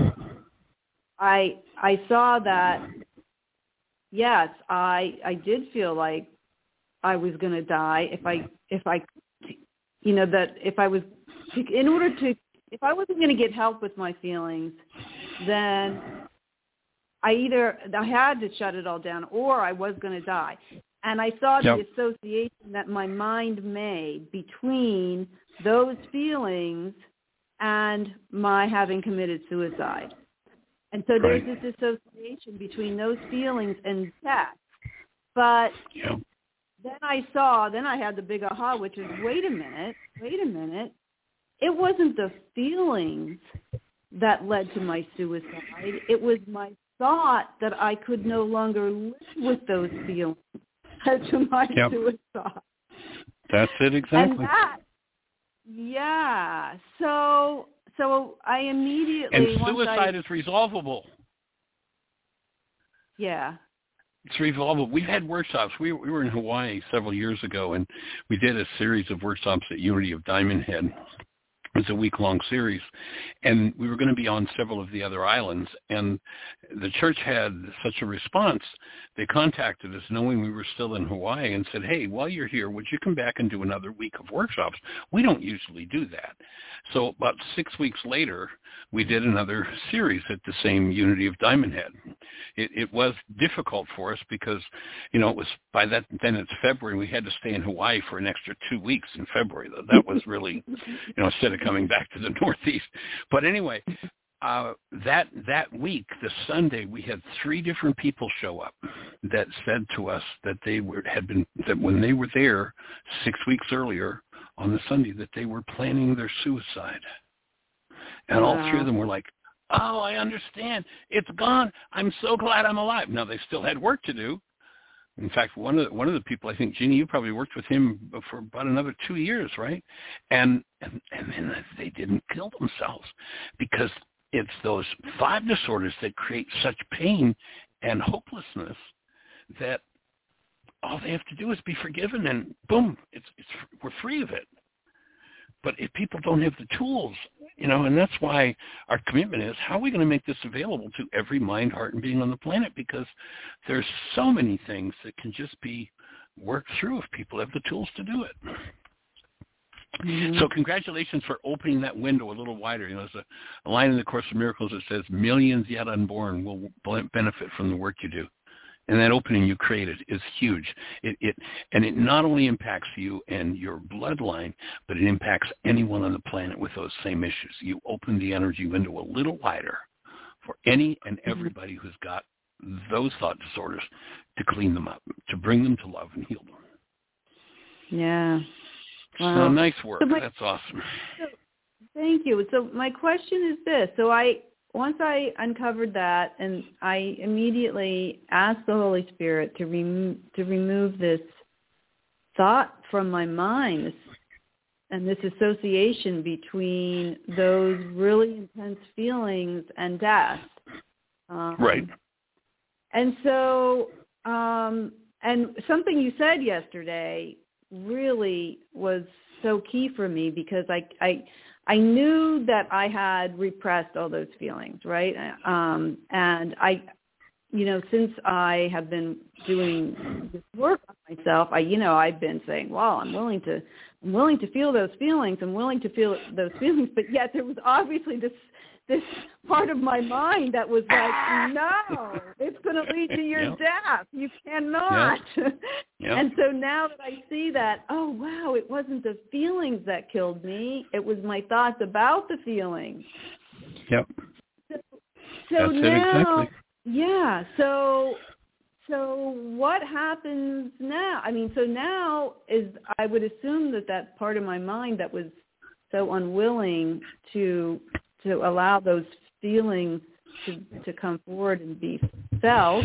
I I saw that yes, I I did feel like I was going to die if I if I you know that if I was in order to if I wasn't going to get help with my feelings, then I either I had to shut it all down or I was going to die. And I saw yep. the association that my mind made between those feelings and my having committed suicide. And so there's right. this association between those feelings and death. But yep. then I saw, then I had the big aha, which is, wait a minute, wait a minute. It wasn't the feelings that led to my suicide. It was my thought that I could no longer live with those feelings led to my yep. suicide. That's it exactly. And that, yeah. So, so I immediately and suicide I, is resolvable. Yeah. It's resolvable. We've had workshops. We we were in Hawaii several years ago, and we did a series of workshops at Unity of Diamond Head. It was a week-long series, and we were going to be on several of the other islands, and the church had such a response. They contacted us knowing we were still in Hawaii and said, hey, while you're here, would you come back and do another week of workshops? We don't usually do that. So about six weeks later, we did another series at the same Unity of Diamond Head. It, it was difficult for us because, you know, it was by that then it's February. We had to stay in Hawaii for an extra two weeks in February. That was really, you know, instead of coming back to the Northeast. But anyway, uh, that that week, the Sunday, we had three different people show up that said to us that they were had been that when they were there six weeks earlier on the Sunday that they were planning their suicide. And wow. all three of them were like, oh, I understand. It's gone. I'm so glad I'm alive. Now, they still had work to do. In fact, one of the, one of the people, I think, Jeannie, you probably worked with him for about another two years, right? And, and, and then they didn't kill themselves because it's those five disorders that create such pain and hopelessness that all they have to do is be forgiven and boom, it's, it's we're free of it. But if people don't have the tools, you know, and that's why our commitment is, how are we going to make this available to every mind, heart, and being on the planet? Because there's so many things that can just be worked through if people have the tools to do it. Mm-hmm. So congratulations for opening that window a little wider. You know, there's a, a line in the Course of Miracles that says, millions yet unborn will benefit from the work you do. And that opening you created is huge. It, it and it not only impacts you and your bloodline, but it impacts anyone on the planet with those same issues. You open the energy window a little wider for any and everybody who's got those thought disorders to clean them up, to bring them to love and heal them. Yeah. Wow. So nice work. So my, That's awesome. So, Thank you. So my question is this. So I once I uncovered that, and I immediately asked the Holy Spirit to remove to remove this thought from my mind, this, and this association between those really intense feelings and death. Um, right. And so, um, and something you said yesterday really was so key for me, because I, I, I knew that I had repressed all those feelings, right? Um, and I, you know, since I have been doing this work on myself, I, you know, I've been saying, well, I'm willing to, I'm willing to feel those feelings. I'm willing to feel those feelings. But yet there was obviously this, this part of my mind that was like, no, it's going to lead to your yep. death. You cannot. Yep. Yep. And so now that I see that, oh, wow, it wasn't the feelings that killed me. It was my thoughts about the feelings. Yep. So, so That's now, it exactly. Yeah. So, so what happens now? I mean, so now is, I would assume that that part of my mind that was so unwilling to to allow those feelings to to come forward and be felt.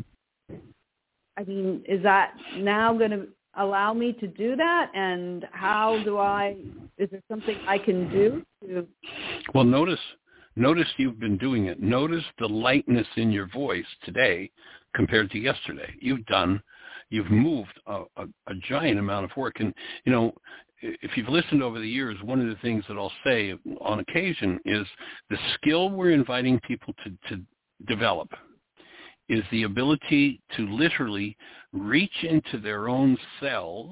I mean, is that now going to allow me to do that? And how do I? Is there something I can do to? Well, notice. Notice you've been doing it. Notice the lightness in your voice today compared to yesterday. You've done, you've moved a, a, a giant amount of work. And, you know, if you've listened over the years, one of the things that I'll say on occasion is the skill we're inviting people to, to develop is the ability to literally reach into their own cells,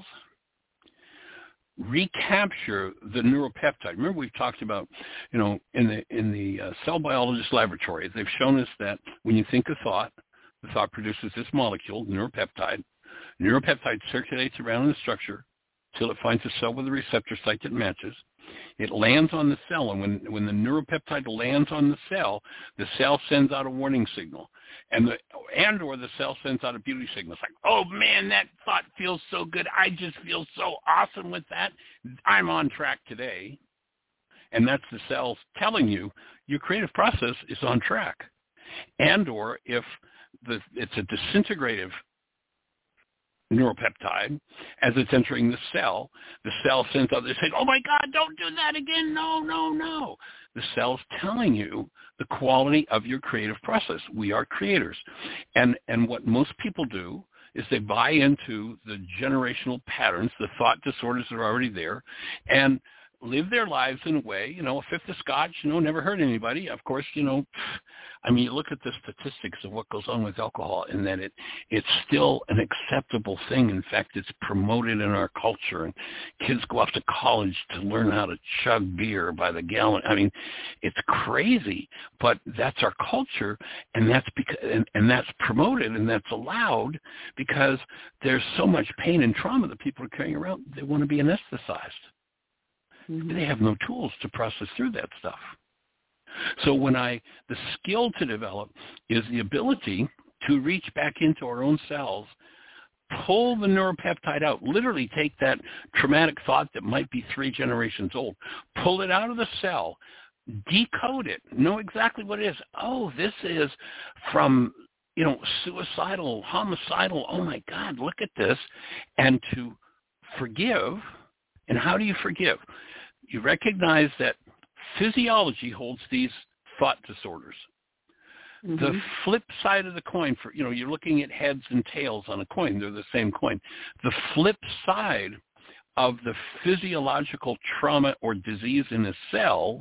recapture the neuropeptide. Remember, we've talked about, you know, in the in the uh, cell biologist laboratory, they've shown us that when you think a thought, the thought produces this molecule, neuropeptide. Neuropeptide circulates around the structure till it finds a cell with a receptor site that matches. It lands on the cell, and when when the neuropeptide lands on the cell, the cell sends out a warning signal, and the and or the cell sends out a beauty signal. It's like, oh man, that thought feels so good. I just feel so awesome with that. I'm on track today, and that's the cells telling you your creative process is on track. And or if the it's a disintegrative neuropeptide, as it's entering the cell, the cell sends out, they say, oh my God, don't do that again. No, no, no. The cell's telling you the quality of your creative process. We are creators. And and what most people do is they buy into the generational patterns, the thought disorders that are already there, and live their lives in a way, you know, a fifth of scotch, you know, never hurt anybody. Of course, you know, I mean, you look at the statistics of what goes on with alcohol, and that it it's still an acceptable thing. In fact, it's promoted in our culture, and kids go off to college to learn how to chug beer by the gallon. I mean, it's crazy, but that's our culture, and that's because and, and that's promoted and that's allowed because there's so much pain and trauma that people are carrying around. They want to be anesthetized. They have no tools to process through that stuff. So when I, the skill to develop is the ability to reach back into our own cells, pull the neuropeptide out, literally take that traumatic thought that might be three generations old, pull it out of the cell, decode it, know exactly what it is. Oh, this is from, you know, suicidal, homicidal. Oh my God, look at this. And to forgive. And how do you forgive? You recognize that physiology holds these thought disorders. Mm-hmm. The flip side of the coin, for you know, you're looking at heads and tails on a coin. They're the same coin. The flip side of the physiological trauma or disease in a cell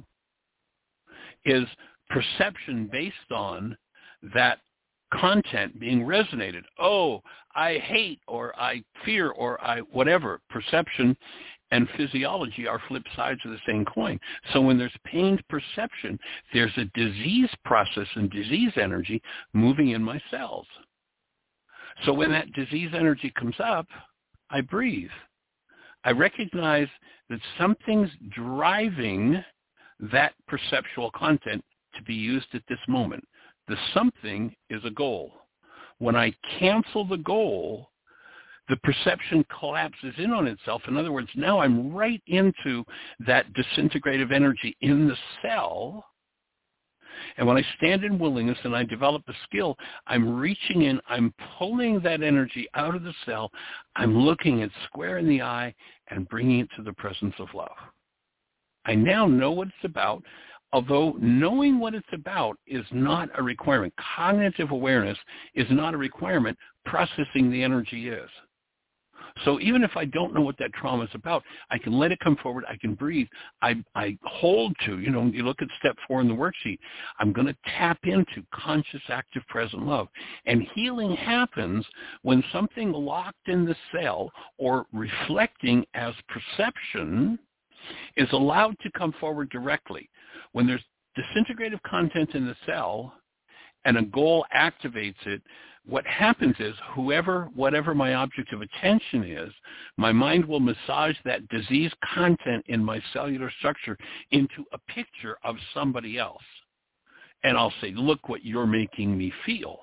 is perception based on that content being resonated. Oh, I hate, or I fear, or I whatever. Perception and physiology are flip sides of the same coin. So when there's pained perception, there's a disease process and disease energy moving in my cells. So when that disease energy comes up, I breathe. I recognize that something's driving that perceptual content to be used at this moment. The something is a goal. When I cancel the goal, the perception collapses in on itself. In other words, now I'm right into that disintegrative energy in the cell. And when I stand in willingness and I develop a skill, I'm reaching in, I'm pulling that energy out of the cell, I'm looking it square in the eye and bringing it to the presence of love. I now know what it's about, although knowing what it's about is not a requirement. Cognitive awareness is not a requirement. Processing the energy is. So even if I don't know what that trauma is about, I can let it come forward. I can breathe. I, I hold to, you know, you look at step four in the worksheet, I'm going to tap into conscious, active, present love. And healing happens when something locked in the cell or reflecting as perception is allowed to come forward directly. When there's disintegrative content in the cell and a goal activates it, what happens is whoever, whatever my object of attention is, my mind will massage that disease content in my cellular structure into a picture of somebody else. And I'll say, look what you're making me feel.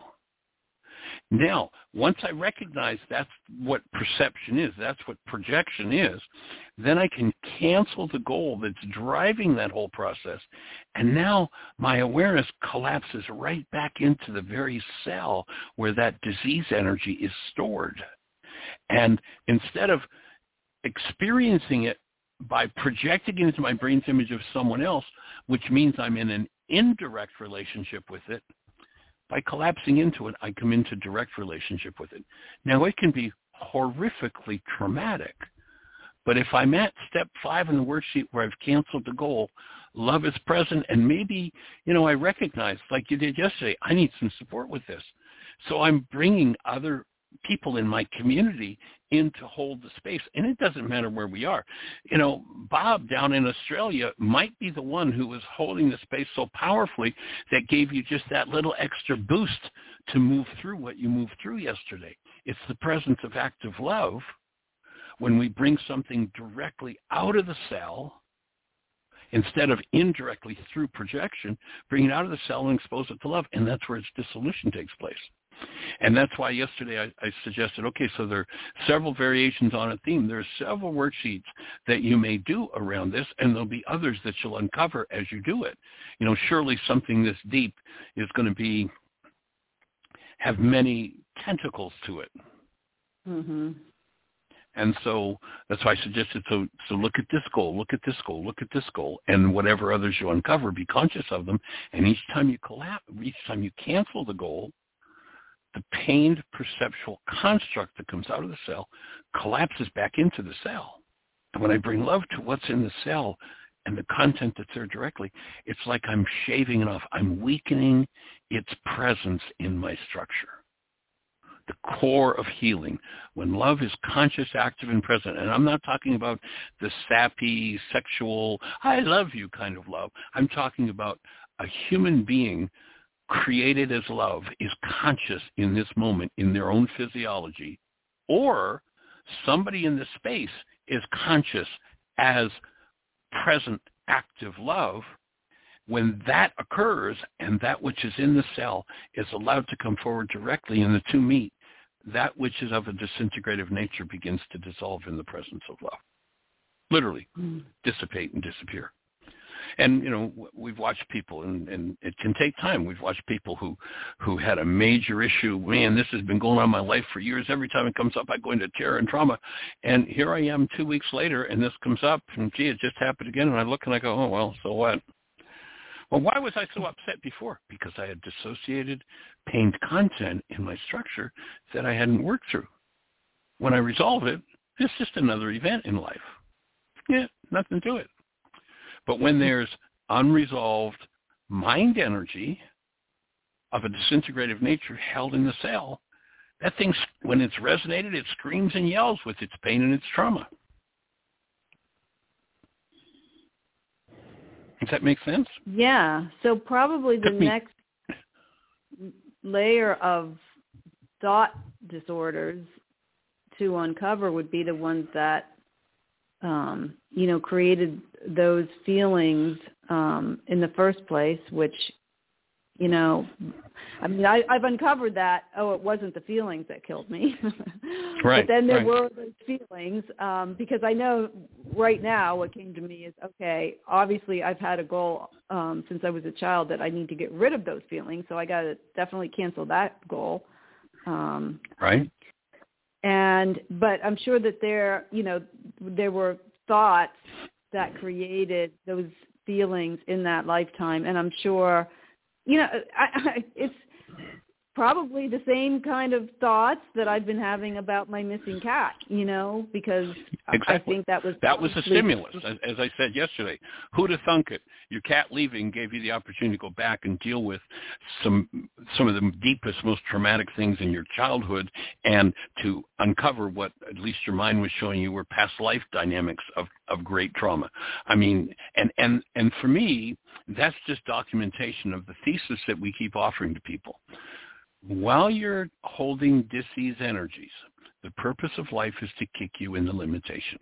Now, once I recognize that's what perception is, that's what projection is, then I can cancel the goal that's driving that whole process. And now my awareness collapses right back into the very cell where that disease energy is stored. And instead of experiencing it by projecting it into my brain's image of someone else, which means I'm in an indirect relationship with it, by collapsing into it, I come into direct relationship with it. Now, it can be horrifically traumatic, but if I'm at step five in the worksheet where I've canceled the goal, love is present, and maybe, you know, I recognize, like you did yesterday, I need some support with this. So I'm bringing other people in my community in to hold the space. And it doesn't matter where we are. You know, Bob down in Australia might be the one who was holding the space so powerfully that gave you just that little extra boost to move through what you moved through yesterday. It's the presence of active love when we bring something directly out of the cell instead of indirectly through projection, bring it out of the cell and expose it to love. And that's where its dissolution takes place. And that's why yesterday I, I suggested, okay, so there are several variations on a theme. There are several worksheets that you may do around this, and there'll be others that you'll uncover as you do it. You know, surely something this deep is going to be, have many tentacles to it. Mm-hmm. And so that's why I suggested, so so look at this goal, look at this goal, look at this goal, and whatever others you uncover, be conscious of them. And each time you collapse, each time you cancel the goal, the pained perceptual construct that comes out of the cell collapses back into the cell. And when I bring love to what's in the cell and the content that's there directly, it's like I'm shaving it off. I'm weakening its presence in my structure. The core of healing, when love is conscious, active, and present. And I'm not talking about the sappy, sexual, I love you kind of love. I'm talking about a human being created as love is conscious in this moment in their own physiology, or somebody in the space is conscious as present, active love. When that occurs and that which is in the cell is allowed to come forward directly and the two meet, that which is of a disintegrative nature begins to dissolve in the presence of love. Literally, mm. dissipate and disappear. And, you know, we've watched people, and, and it can take time. We've watched people who, who had a major issue. Man, this has been going on in my life for years. Every time it comes up, I go into terror and trauma. And here I am two weeks later, and this comes up, and, gee, it just happened again. And I look and I go, oh, well, so what? Well, why was I so upset before? Because I had dissociated, pained content in my structure that I hadn't worked through. When I resolve it, it's just another event in life. Yeah, nothing to it. But when there's unresolved mind energy of a disintegrative nature held in the cell, that thing, when it's resonated, it screams and yells with its pain and its trauma. Does that make sense? Yeah. So probably the next layer of thought disorders to uncover would be the ones that, um, you know, created those feelings um, in the first place, which you know, I mean, I, I've uncovered that, oh, it wasn't the feelings that killed me. Right. But then there right. were those feelings, um, because I know right now what came to me is, okay, obviously I've had a goal um, since I was a child that I need to get rid of those feelings, so I got to definitely cancel that goal. Um, right. And, but I'm sure that there, you know, there were thoughts that created those feelings in that lifetime. And I'm sure, you know, I, I, it's probably the same kind of thoughts that I've been having about my missing cat, you know, because exactly. I think that was that was a stimulus, as, as I said yesterday. Who'd have thunk it? Your cat leaving gave you the opportunity to go back and deal with some some of the deepest, most traumatic things in your childhood, and to uncover what at least your mind was showing you were past life dynamics of, of great trauma. I mean, and, and, and for me, that's just documentation of the thesis that we keep offering to people. While you're holding dis-ease energies, the purpose of life is to kick you in the limitation,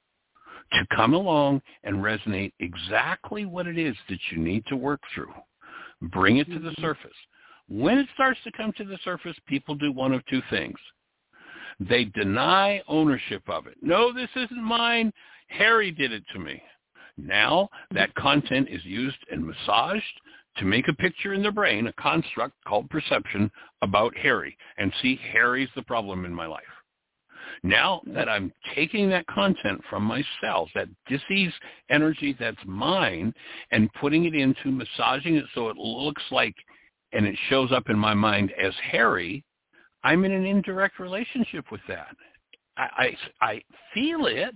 to come along and resonate exactly what it is that you need to work through. Bring it to the surface. When it starts to come to the surface, people do one of two things. They deny ownership of it. No, this isn't mine. Harry did it to me. Now that content is used and massaged to make a picture in their brain, a construct called perception about Harry, and see Harry's the problem in my life. Now that I'm taking that content from my cells, that dis-ease energy that's mine, and putting it into massaging it so it looks like, and it shows up in my mind as Harry, I'm in an indirect relationship with that. I, I, I feel it,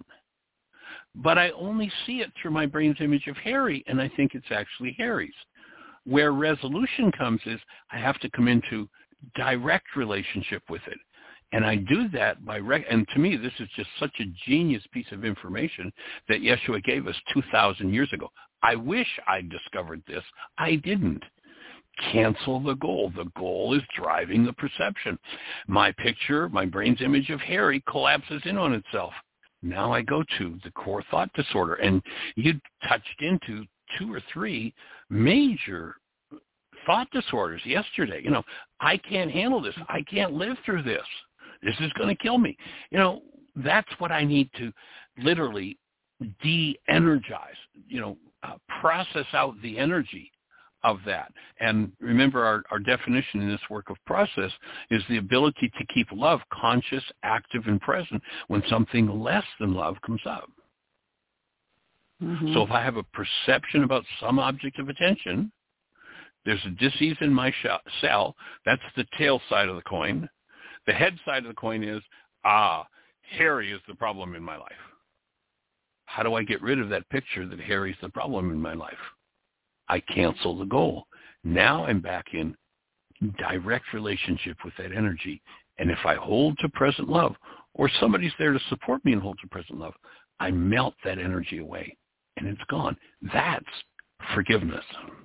but I only see it through my brain's image of Harry, and I think it's actually Harry's. Where resolution comes is I have to come into direct relationship with it. And I do that by, rec- and to me, this is just such a genius piece of information that Yeshua gave us two thousand years ago. I wish I discovered this. I didn't. Cancel the goal. The goal is driving the perception. My picture, my brain's image of Harry collapses in on itself. Now I go to the core thought disorder. And you touched into two or three major thought disorders yesterday. You know, I can't handle this. I can't live through this. This is going to kill me. You know, that's what I need to literally de-energize, you know, uh, process out the energy of that. And remember, our, our definition in this work of process is the ability to keep love conscious, active, and present when something less than love comes up. Mm-hmm. So if I have a perception about some object of attention, there's a dis-ease in my sh- cell. That's the tail side of the coin. The head side of the coin is, ah, Harry is the problem in my life. How do I get rid of that picture that Harry's the problem in my life? I cancel the goal. Now I'm back in direct relationship with that energy. And if I hold to present love, or somebody's there to support me and hold to present love, I melt that energy away. And it's gone. That's forgiveness.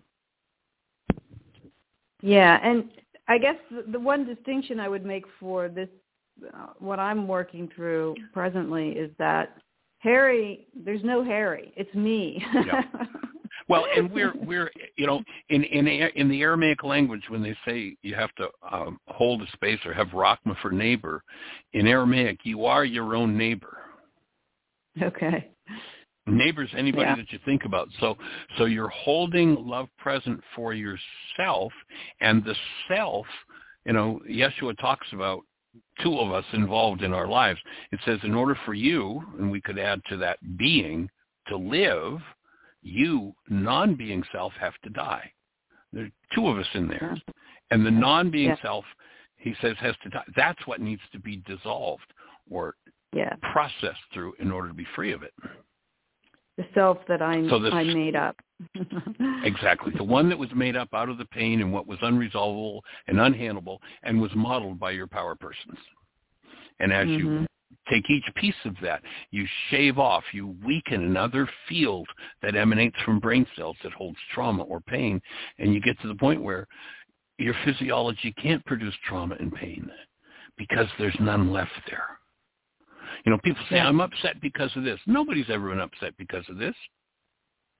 Yeah, and I guess the, the one distinction I would make for this, uh, what I'm working through presently, is that Harry, there's no Harry. It's me. Yeah. Well, and we're we're you know in in in the Aramaic language, when they say you have to um, hold a space or have rachma for neighbor, in Aramaic you are your own neighbor. Okay. Neighbor's anybody yeah. that you think about. So so you're holding love present for yourself, and the self, you know, Yeshua talks about two of us involved in our lives. It says in order for you, and we could add to that being, to live, you, non-being self, have to die. There are two of us in there. And the non-being yeah. self, he says, has to die. That's what needs to be dissolved or yeah. processed through in order to be free of it. The self that I'm, so this, I made up. Exactly. The one that was made up out of the pain and what was unresolvable and unhandleable and was modeled by your power persons. And as mm-hmm. you take each piece of that, you shave off, you weaken another field that emanates from brain cells that holds trauma or pain, and you get to the point where your physiology can't produce trauma and pain because there's none left there. You know, people say, yeah. I'm upset because of this. Nobody's ever been upset because of this.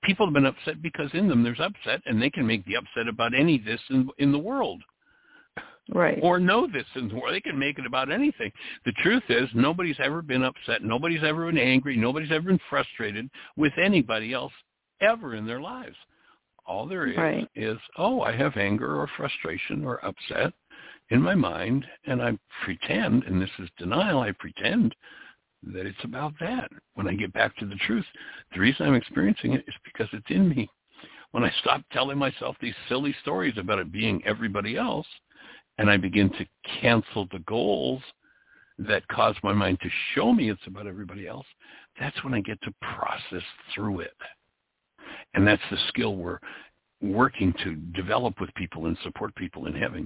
people have been upset because in them there's upset, and they can make the upset about any this in, in the world. Right. Or know this in the world. They can make it about anything. The truth is nobody's ever been upset. Nobody's ever been angry. Nobody's ever been frustrated with anybody else ever in their lives. All there is right. is, oh, I have anger or frustration or upset in my mind, and I pretend, and this is denial, I pretend that it's about that. When I get back to the truth, the reason I'm experiencing it is because it's in me. When I stop telling myself these silly stories about it being everybody else, and I begin to cancel the goals that cause my mind to show me it's about everybody else, that's when I get to process through it. And that's the skill we're working to develop with people and support people in having.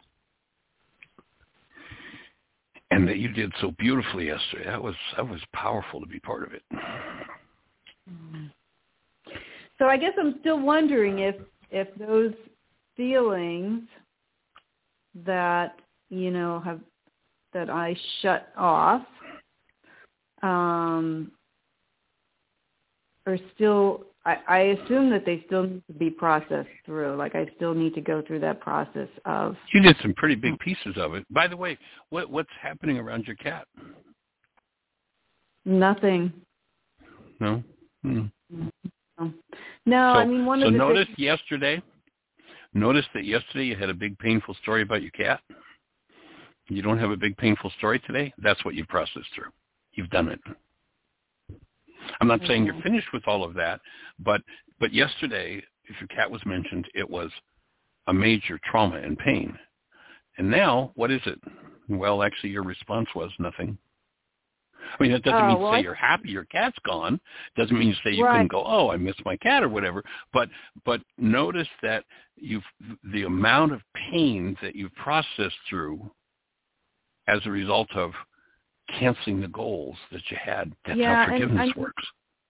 And that you did so beautifully yesterday. That was that was powerful to be part of it. So I guess I'm still wondering if if those feelings that, you know, have that I shut off um, are still, I, I assume that they still need to be processed through. Like I still need to go through that process of. You did some pretty big pieces of it. By the way, what what's happening around your cat? Nothing. No? Hmm. No, no so, I mean, one so of the notice things. yesterday, notice that yesterday you had a big painful story about your cat. You don't have a big painful story today? That's what you've processed through. You've done it. I'm not saying you're finished with all of that, but but yesterday, if your cat was mentioned, it was a major trauma and pain. And now, what is it? Well, actually, your response was nothing. I mean, that doesn't oh, mean well, to say I... you're happy your cat's gone. Doesn't mean to say you right. couldn't go, oh, I miss my cat or whatever. But but notice that you've the amount of pain that you've processed through as a result of canceling the goals that you had. That's yeah, how forgiveness and, and, works.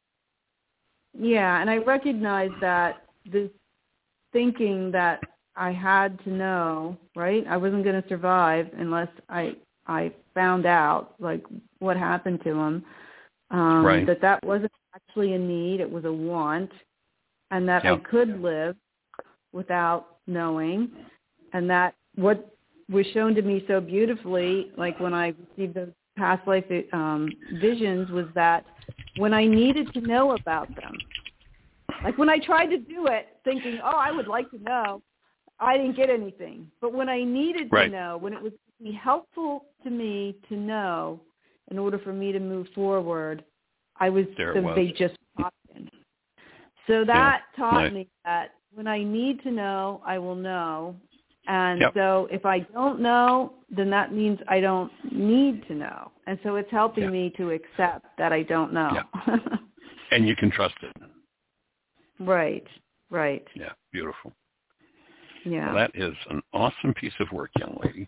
Yeah, and I recognize that this thinking that I had to know, right? I wasn't going to survive unless I I found out, like, what happened to him. Um, right. That that wasn't actually a need, it was a want, and that yep. I could live without knowing, and that what was shown to me so beautifully, like when I received those past life um, visions, was that when I needed to know about them, like when I tried to do it thinking, oh, I would like to know, I didn't get anything. But when I needed right. to know, when it was helpful to me to know in order for me to move forward, I was, there so was. they just popped in. So that yeah. taught nice. me that when I need to know, I will know. And yep. so if I don't know, then that means I don't need to know. And so it's helping yeah. me to accept that I don't know. Yeah. And you can trust it. Right, right. Yeah, beautiful. Yeah. Well, that is an awesome piece of work, young lady.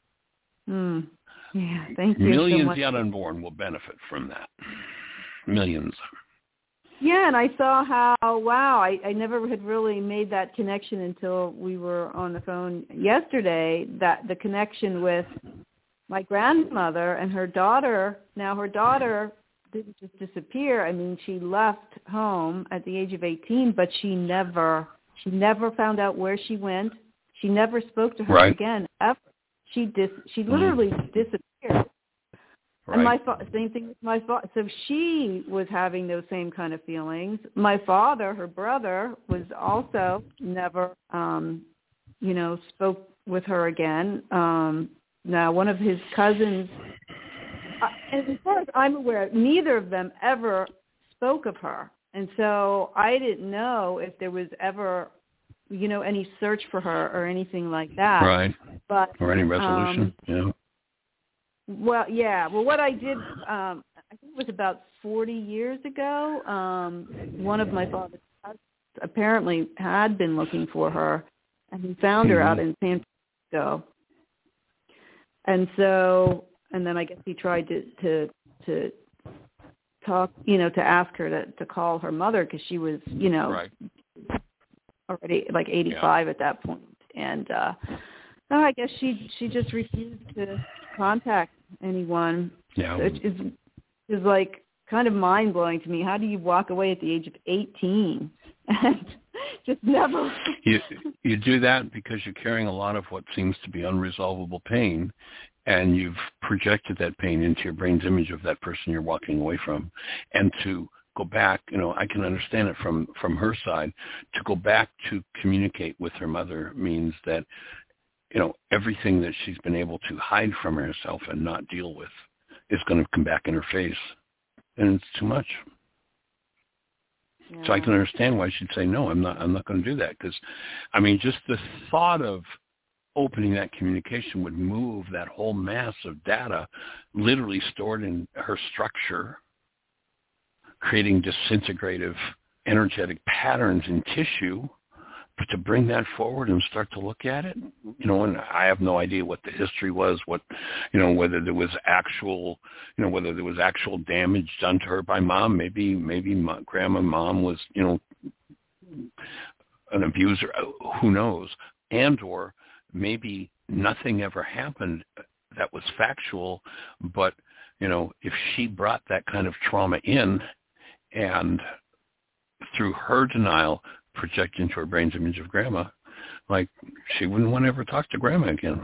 Mm. Yeah, thank you Millions so much. yet unborn will benefit from that. Millions. Yeah, and I saw how, wow, I, I never had really made that connection until we were on the phone yesterday, that the connection with my grandmother and her daughter. Now, her daughter didn't just disappear. I mean, she left home at the age of eighteen, but she never, she never found out where she went. She never spoke to her right. again, ever. She dis, she literally mm. disappeared. Right. And my fa- same thing with my father. So she was having those same kind of feelings. My father, her brother, was also never, um, you know, spoke with her again. Um, now, one of his cousins, uh, and as far as I'm aware, neither of them ever spoke of her. And so I didn't know if there was ever, you know, any search for her or anything like that. Right. But, or any resolution. Um, yeah. Well, yeah. Well, what I did, um, I think it was about forty years ago, um, one of my father's cousins apparently had been looking for her, and he found her mm-hmm. out in San Francisco. And so, and then I guess he tried to, to, to talk, you know, to ask her to, to call her mother because she was, you know, right. already like eighty-five yeah. at that point. And uh, so I guess she, she just refused to contact anyone. Yeah. So it is is like kind of mind-blowing to me. How do you walk away at the age of eighteen and just never... you, you do that because you're carrying a lot of what seems to be unresolvable pain, and you've projected that pain into your brain's image of that person you're walking away from. And to go back, you know, I can understand it from, from her side. To go back to communicate with her mother means that, you know, everything that she's been able to hide from herself and not deal with is going to come back in her face. And it's too much. Yeah. So I can understand why she'd say, no, I'm not, I'm not going to do that. Because, I mean, just the thought of opening that communication would move that whole mass of data literally stored in her structure, creating disintegrative energetic patterns in tissue. But to bring that forward and start to look at it, you know, and I have no idea what the history was, what, you know, whether there was actual, you know, whether there was actual damage done to her by mom. Maybe, maybe my grandma, mom was, you know, an abuser. Who knows? And or maybe nothing ever happened that was factual, but, you know, if she brought that kind of trauma in and through her denial project into her brain's image of grandma, like she wouldn't want to ever talk to grandma again.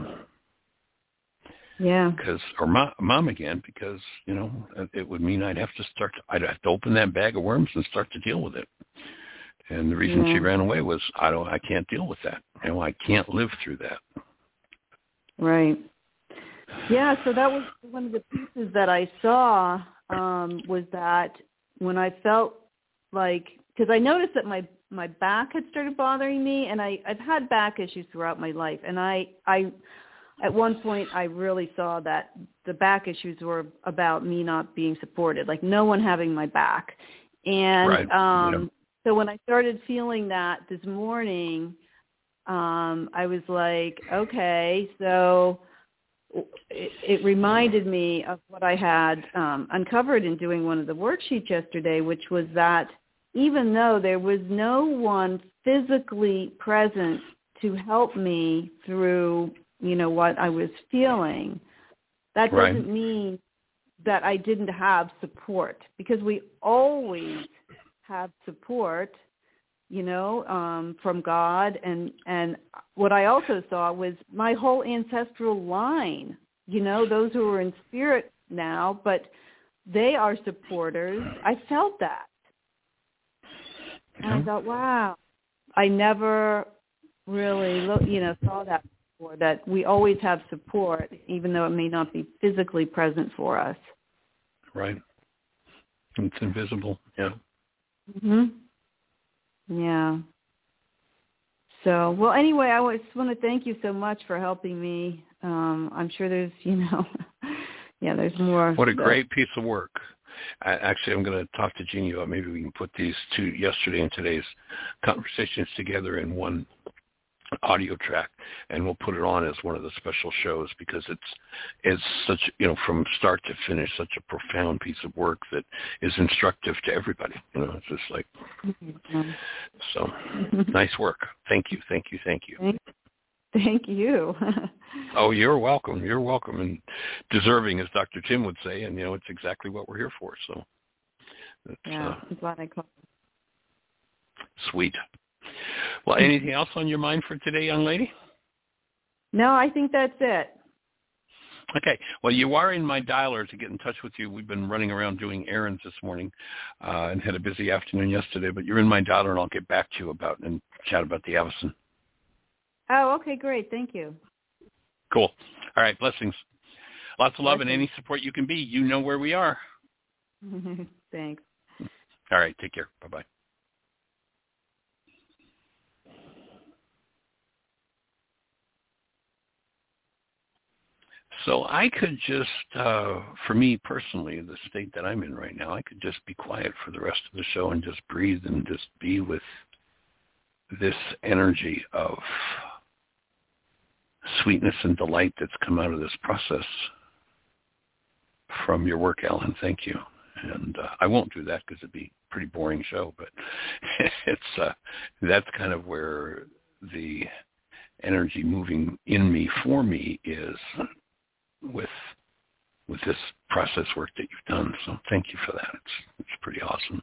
Yeah. Because, or mom, mom again, because, you know, it would mean I'd have to start, to, I'd have to open that bag of worms and start to deal with it. And the reason yeah. she ran away was, I don't, I can't deal with that. You know, I can't live through that. Right. Yeah. So that was one of the pieces that I saw, um, was that when I felt like, because I noticed that my my back had started bothering me, and I, I've had back issues throughout my life. And I, I, at one point, I really saw that the back issues were about me not being supported, like no one having my back. And right. um, yeah. so when I started feeling that this morning, um, I was like, okay, so it, it reminded me of what I had um, uncovered in doing one of the worksheets yesterday, which was that even though there was no one physically present to help me through, you know, what I was feeling, that right. doesn't mean that I didn't have support, because we always have support, you know, um, from God. And, and what I also saw was my whole ancestral line, you know, those who are in spirit now, but they are supporters. I felt that. And I thought, wow, I never really, look, you know, saw that before, that we always have support, even though it may not be physically present for us. Right. It's invisible, yeah. Mm-hmm. Yeah. So, well, anyway, I just want to thank you so much for helping me. Um, I'm sure there's, you know, yeah, there's more. What a stuff. great piece of work. I, actually, I'm going to talk to Jeannie about maybe we can put these two, yesterday and today's conversations together in one audio track, and we'll put it on as one of the special shows, because it's it's such, you know, from start to finish, such a profound piece of work that is instructive to everybody. You know, it's just like, Mm-hmm. so nice work. Thank you, thank you, thank you. Thank, thank you. Oh, you're welcome. You're welcome, and deserving, as Doctor Tim would say, and, you know, it's exactly what we're here for. So, it's, yeah, uh, I'm glad I called. Sweet. Well, anything else on your mind for today, young lady? No, I think that's it. Okay. Well, you are in my dialer to get in touch with you. We've been running around doing errands this morning uh, and had a busy afternoon yesterday, but you're in my dialer, and I'll get back to you about and chat about the Avacyn. Oh, okay, great. Thank you. Cool. All right. Blessings. Lots of love Blessings. and any support you can be. You know where we are. Thanks. All right. Take care. Bye-bye. So I could just, uh, for me personally, the state that I'm in right now, I could just be quiet for the rest of the show and just breathe and just be with this energy of sweetness and delight that's come out of this process from your work, Ellen. Thank you. And uh, I won't do that because it'd be a pretty boring show, but it's uh, that's kind of where the energy moving in me for me is with with this process work that you've done. So thank you for that. It's, it's pretty awesome.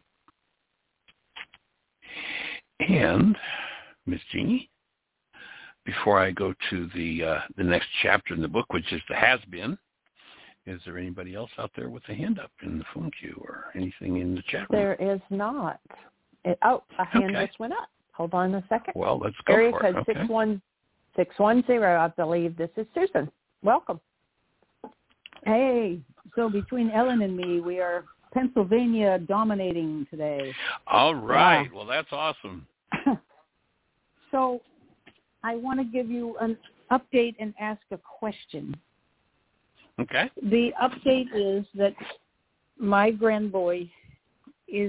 And Miss Jeannie, before I go to the uh, the next chapter in the book, which is the has-been, is there anybody else out there with a hand up in the phone queue or anything in the chat room? There is not. It, oh, a hand Okay. just went up. Hold on a second. Well, let's go Area for code it. Okay. six one six one zero, I believe. This is Susan. Welcome. Hey, so between Ellen and me, we are Pennsylvania dominating today. All right. Yeah. Well, that's awesome. So I want to give you an update and ask a question. Okay. The update is that my grandboy is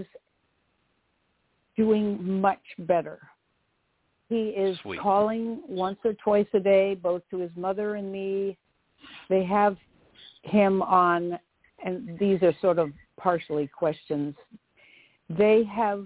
doing much better. He is Sweet. calling once or twice a day, both to his mother and me. They have him on, and these are sort of partially questions. They have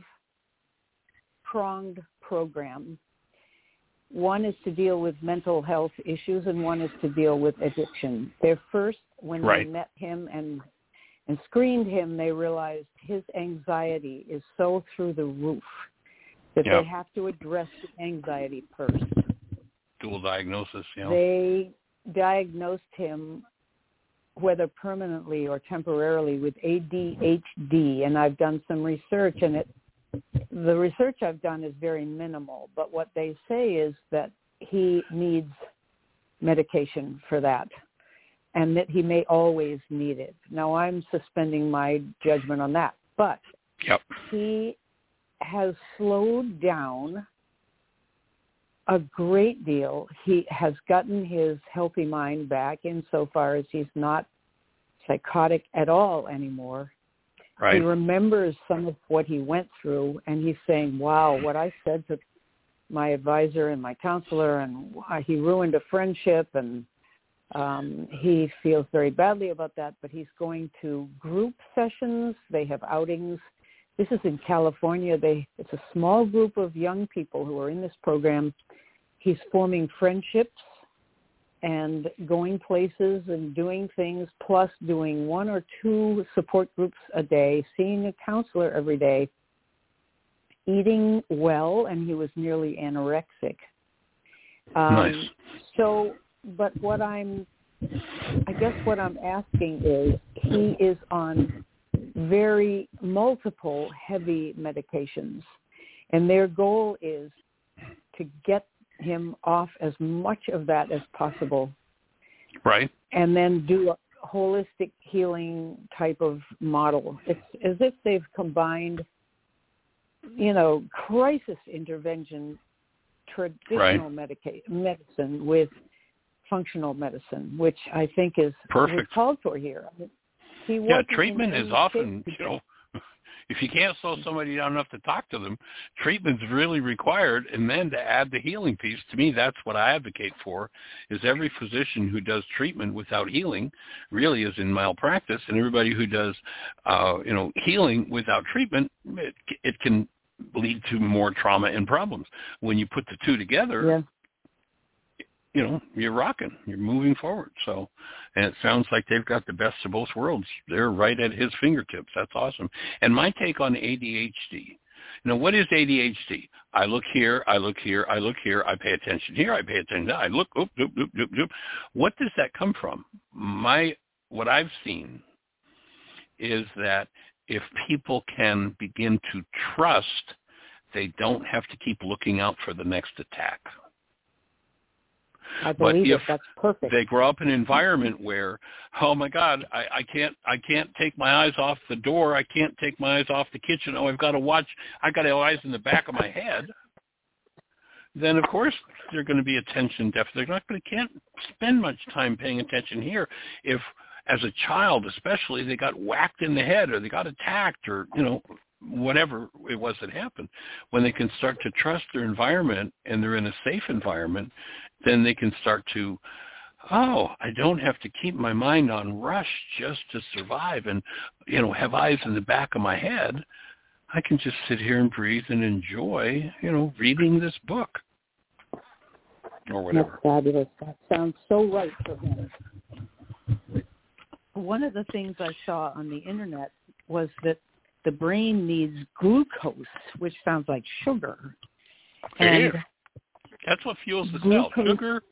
pronged program. One is to deal with mental health issues, and one is to deal with addiction. Their first, when Right. they met him and and screened him, they realized his anxiety is so through the roof that Yeah. they have to address the anxiety first. Dual diagnosis, you know. They diagnosed him, whether permanently or temporarily, with A D H D, and I've done some research, and it the research I've done is very minimal, but what they say is that he needs medication for that, and that he may always need it. Now, I'm suspending my judgment on that, but Yep. he has slowed down a great deal. He has gotten his healthy mind back insofar as he's not psychotic at all anymore. Right. He remembers some of what he went through, and he's saying, wow, what I said to my advisor and my counselor, and why he ruined a friendship, and um, he feels very badly about that, but he's going to group sessions. They have outings. This is in California. They It's a small group of young people who are in this program. He's forming friendships and going places and doing things, plus doing one or two support groups a day, seeing a counselor every day, eating well, and he was nearly anorexic. Um, Nice. So, but what I'm, I guess what I'm asking is, he is on very multiple heavy medications, and their goal is to get him off as much of that as possible, Right. and then do a holistic healing type of model. It's as if they've combined, you know, crisis intervention, traditional Right. medica- medicine with functional medicine, which I think is Perfect. called for here. He Yeah, wasn't in treatment any is often, shape to you know, if you can't slow somebody down enough to talk to them, treatment's really required. And then to add the healing piece, to me, that's what I advocate for, is every physician who does treatment without healing really is in malpractice. And everybody who does, uh, you know, healing without treatment, it, it can lead to more trauma and problems. When you put the two together, Yeah. you know, you're rocking, you're moving forward. So, and it sounds like they've got the best of both worlds. They're right at his fingertips. That's awesome. And my take on A D H D, you know, what is A D H D? I look here, I look here, I look here, I pay attention here, I pay attention there, I look, oop, doop, doop, doop, doop. What does that come from? My, what I've seen is that if people can begin to trust, they don't have to keep looking out for the next attack. I But believe if it. That's perfect. they grow up in an environment where, oh my God, I, I can't, I can't take my eyes off the door. I can't take my eyes off the kitchen. Oh, I've got to watch. I got eyes in the back of my head. Then of course they're going to be attention deficit. They're not going to can't spend much time paying attention here. If as a child, especially, they got whacked in the head or they got attacked or you know whatever it was that happened, when they can start to trust their environment and they're in a safe environment, then they can start to, oh, I don't have to keep my mind on rush just to survive and, you know, have eyes in the back of my head. I can just sit here and breathe and enjoy, you know, reading this book or whatever. That's fabulous. That sounds so right for him. one of the things I saw on the internet was that the brain needs glucose, which sounds like sugar. And Here. That's what fuels the glucose, cell. Sugar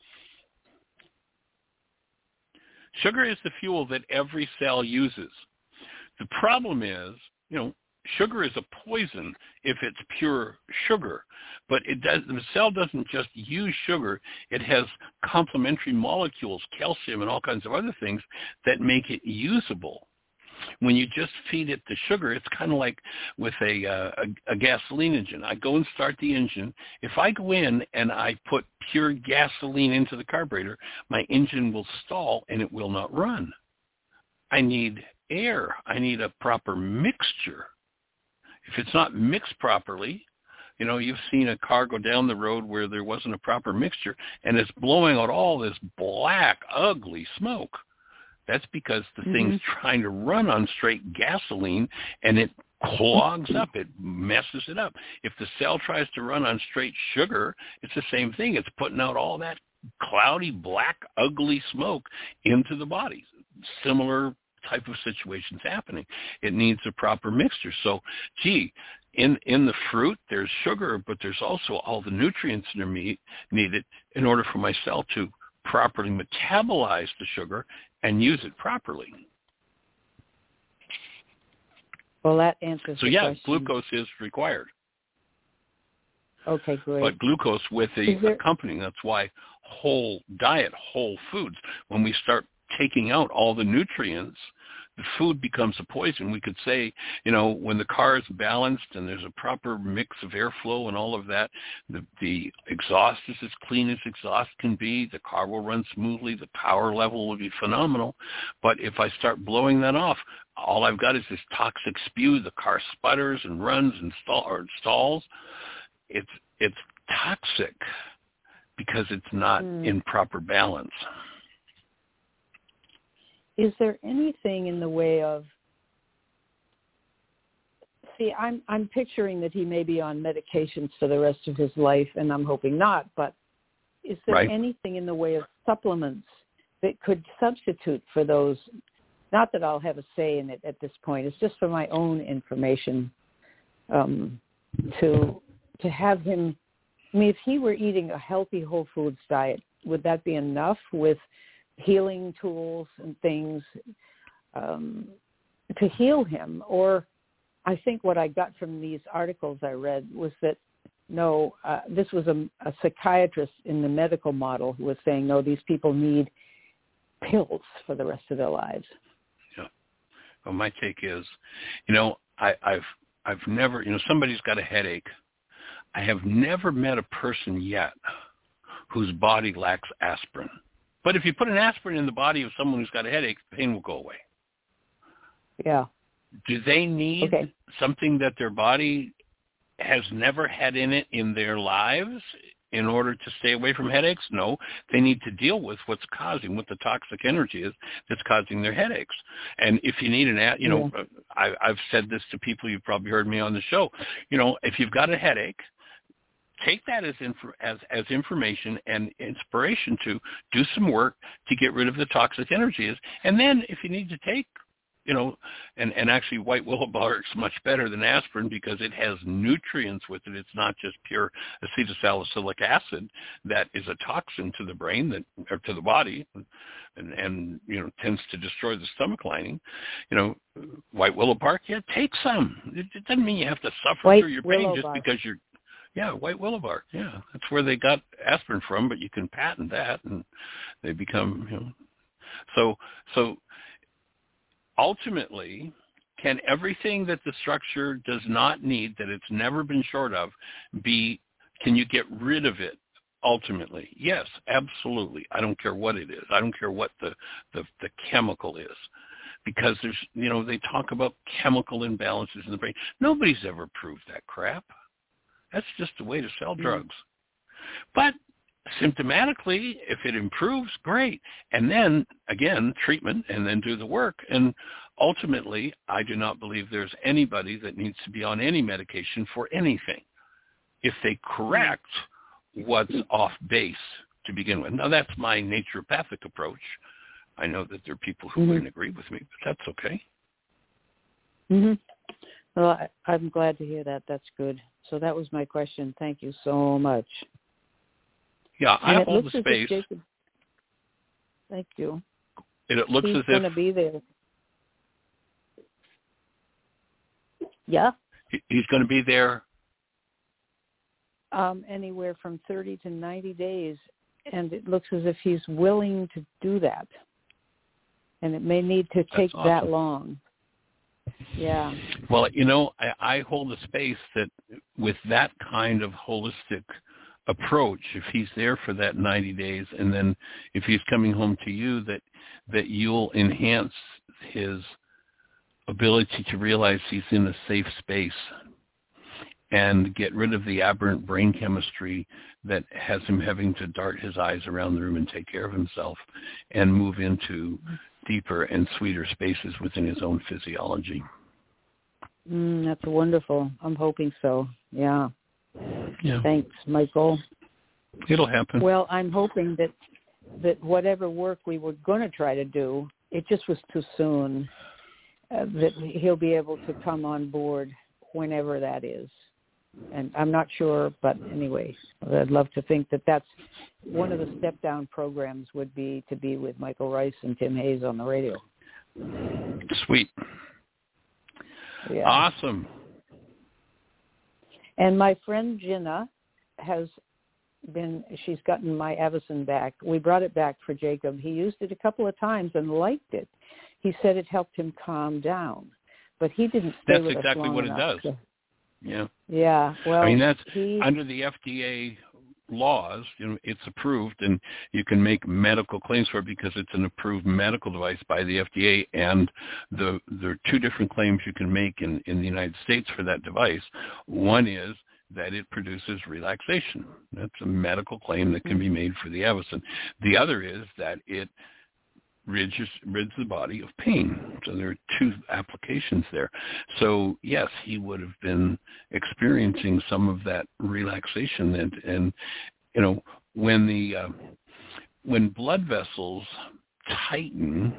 Sugar is the fuel that every cell uses. The problem is, you know, sugar is a poison if it's pure sugar, but it does, the cell doesn't just use sugar. It has complementary molecules, calcium and all kinds of other things that make it usable. When you just feed it the sugar, it's kind of like with a, uh, a, a gasoline engine. I go and start the engine. If I go in and I put pure gasoline into the carburetor, my engine will stall and it will not run. I need air. I need a proper mixture. If it's not mixed properly, you know, you've seen a car go down the road where there wasn't a proper mixture and it's blowing out all this black, ugly smoke. That's because the mm-hmm. thing's trying to run on straight gasoline and it clogs up. It messes it up. If the cell tries to run on straight sugar, it's the same thing. It's putting out all that cloudy, black, ugly smoke into the body. Similar type of situations happening. It needs a proper mixture. So, gee, in, in the fruit, there's sugar, but there's also all the nutrients that are needed in order for my cell to properly metabolize the sugar and use it properly. Well, that answers so the yeah, question. Glucose is required. Okay, great. But glucose with the there... accompanying, that's why whole diet, whole foods, when we start taking out all the nutrients, the food becomes a poison. We could say, you know, when the car is balanced and there's a proper mix of airflow and all of that, the, the exhaust is as clean as exhaust can be. The car will run smoothly. The power level will be phenomenal. But if I start blowing that off, all I've got is this toxic spew. The car sputters and runs and stall, or stalls. It's, it's toxic because it's not mm. in proper balance. Is there anything in the way of, see, I'm I'm picturing that he may be on medications for the rest of his life, and I'm hoping not, but is there right. anything in the way of supplements that could substitute for those? Not that I'll have a say in it at this point. It's just for my own information um, to to have him, I mean, if he were eating a healthy whole foods diet, would that be enough with healing tools and things um, to heal him? Or I think what I got from these articles I read was that, no, uh, this was a, a psychiatrist in the medical model who was saying, no, these people need pills for the rest of their lives. Yeah. Well, my take is, you know, I, I've I've never, you know, somebody's got a headache. I have never met a person yet whose body lacks aspirin. But if you put an aspirin in the body of someone who's got a headache, the pain will go away. Yeah. Do they need okay. something that their body has never had in it in their lives in order to stay away from headaches? No. They need to deal with what's causing, what the toxic energy is that's causing their headaches. And if you need an, you know, yeah. I, I've said this to people, you've probably heard me on the show, you know, if you've got a headache, take that as, inf- as as information and inspiration to do some work to get rid of the toxic energies. And then if you need to take, you know, and, and actually white willow bark is much better than aspirin because it has nutrients with it. It's not just pure acetylsalicylic acid that is a toxin to the brain that or to the body and, and you know, tends to destroy the stomach lining. You know, white willow bark, yeah, take some. It, it doesn't mean you have to suffer white through your pain just bark. because you're Yeah, white willow bark. Yeah, that's where they got aspirin from, but you can patent that, and they become, you know. So, so ultimately, can everything that the structure does not need, that it's never been short of, be? Can you get rid of it? Ultimately, yes, absolutely. I don't care what it is. I don't care what the the, the chemical is. Because there's, you know, they talk about chemical imbalances in the brain. Nobody's ever proved that crap. That's just a way to sell drugs. But symptomatically, if it improves, great. And then, again, treatment and then do the work. And ultimately, I do not believe there's anybody that needs to be on any medication for anything if they correct what's off base to begin with. Now, that's my naturopathic approach. I know that there are people who mm-hmm. wouldn't agree with me, but that's okay. Mm-hmm. Well, I, I'm glad to hear that. That's good. So that was my question. Thank you so much. Yeah, I and hold the space. Jacob, thank you. And it looks He's as going if to be there. Yeah. He's going to be there. Um, anywhere from thirty to ninety days, and it looks as if he's willing to do that. And it may need to take awesome. that long. Yeah. Well, you know, I, I hold a space that with that kind of holistic approach, if he's there for that ninety days, and then if he's coming home to you, that that you'll enhance his ability to realize he's in a safe space and get rid of the aberrant brain chemistry that has him having to dart his eyes around the room and take care of himself and move into deeper and sweeter spaces within his own physiology. Mm, that's wonderful. I'm hoping so. Yeah. Yeah. Thanks, Michael. It'll happen. Well, I'm hoping that that whatever work we were going to try to do, it just was too soon, uh, that he'll be able to come on board whenever that is. And I'm not sure, but anyway, I'd love to think that that's one of the step-down programs would be to be with Michael Rice and Tim Hayes on the radio. Sweet. Yeah. Awesome. And my friend Jenna has been, she's gotten my Avicen back. We brought it back for Jacob. He used it a couple of times and liked it. He said it helped him calm down, but he didn't stay That's with exactly us long what enough, it does. so. Yeah. Yeah. Well, I mean, that's he, under the F D A laws, you know, it's approved and you can make medical claims for it because it's an approved medical device by the F D A. And the there are two different claims you can make in, in the United States for that device. One is that it produces relaxation. That's a medical claim that can be made for the Avicen. The other is that it rids, rids the body of pain. So there are two applications there. So yes, he would have been experiencing some of that relaxation. And, and you know, when the uh, when blood vessels tighten,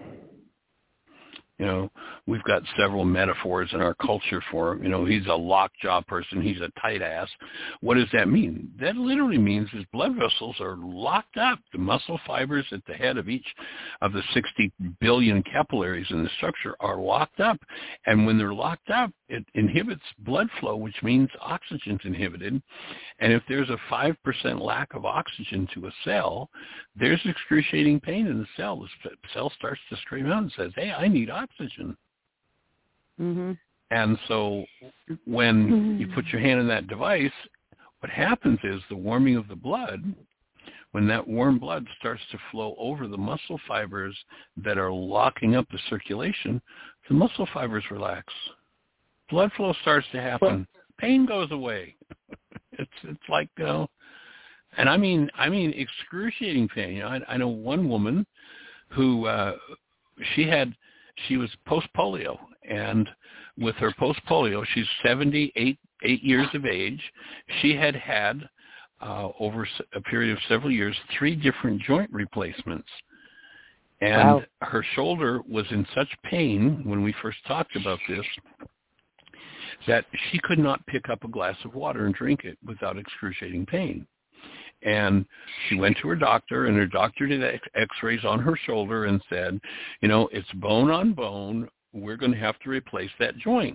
you know, we've got several metaphors in our culture for, you know, he's a lockjaw person, he's a tight ass. What does that mean? That literally means his blood vessels are locked up. The muscle fibers at the head of each of the sixty billion capillaries in the structure are locked up. And when they're locked up, it inhibits blood flow, which means oxygen's inhibited. And if there's a five percent lack of oxygen to a cell, there's excruciating pain in the cell. The cell starts to scream out and says, hey, I need oxygen. mm-hmm. And so when mm-hmm. you put your hand in that device, what happens is the warming of the blood, when that warm blood starts to flow over the muscle fibers that are locking up the circulation, the muscle fibers relax. Blood flow starts to happen. Well, pain goes away. It's it's like, you know, and I mean I mean excruciating pain. You know, I, I know one woman who uh, she had she was post polio, and with her post polio, she's seventy-eight eight years of age. She had had uh, over a period of several years three different joint replacements. And wow. Her shoulder was in such pain when we first talked about this that she could not pick up a glass of water and drink it without excruciating pain. And she went to her doctor, and her doctor did x-rays on her shoulder and said, you know, it's bone on bone. We're going to have to replace that joint.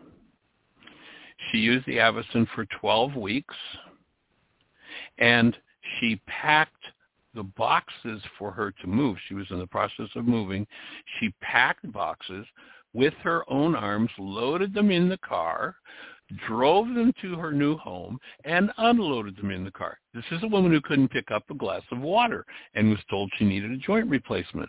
She used the Avicen for twelve weeks, and she packed the boxes for her to move. She was in the process of moving. She packed boxes with her own arms, loaded them in the car, drove them to her new home, and unloaded them in the car. This is a woman who couldn't pick up a glass of water and was told she needed a joint replacement.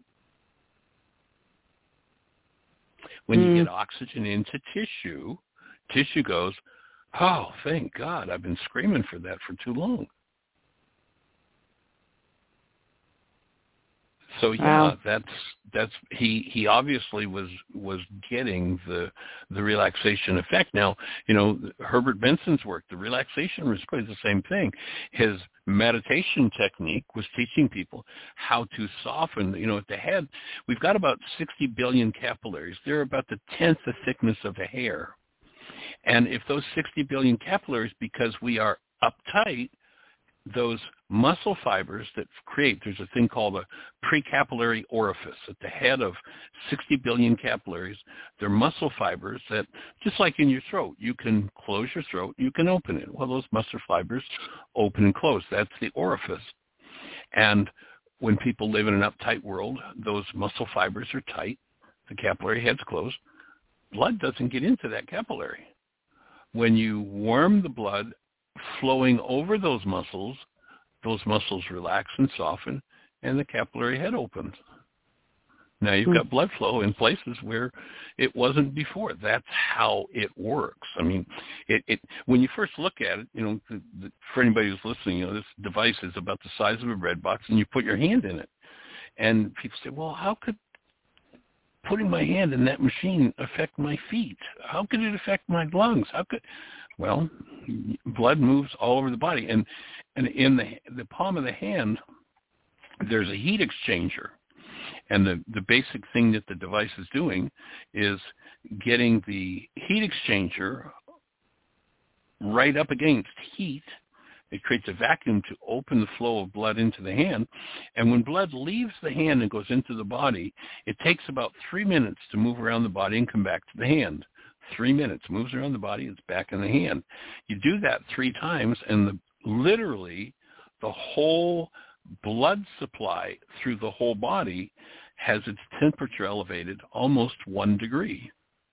When mm. you get oxygen into tissue, tissue goes, oh, thank God, I've been screaming for that for too long. So yeah, wow. that's that's he he obviously was was getting the the relaxation effect. Now, you know, Herbert Benson's work, the relaxation was quite the same thing. His meditation technique was teaching people how to soften. You know, at the head, we've got about sixty billion capillaries. They're about the tenth the thickness of a hair. And if those sixty billion capillaries, because we are uptight, those muscle fibers that create, there's a thing called a precapillary orifice at the head of sixty billion capillaries. They're muscle fibers that, just like in your throat, you can close your throat, you can open it. Well, those muscle fibers open and close. That's the orifice. And when people live in an uptight world, those muscle fibers are tight, the capillary head's closed. Blood doesn't get into that capillary. When you warm the blood flowing over those muscles, those muscles relax and soften, and the capillary head opens. Now you've got blood flow in places where it wasn't before. That's how it works. I mean, it, it when you first look at it, you know, the, the, for anybody who's listening, you know, this device is about the size of a bread box, and you put your hand in it. And people say, well, how could putting my hand in that machine affect my feet? How could it affect my lungs? How could... Well, blood moves all over the body, and and in the the palm of the hand, there's a heat exchanger, and the the basic thing that the device is doing is getting the heat exchanger right up against heat. It creates a vacuum to open the flow of blood into the hand, and when blood leaves the hand and goes into the body, it takes about three minutes to move around the body and come back to the hand. Three minutes, moves around the body, it's back in the hand. You do that three times, and the, literally the whole blood supply through the whole body has its temperature elevated almost one degree.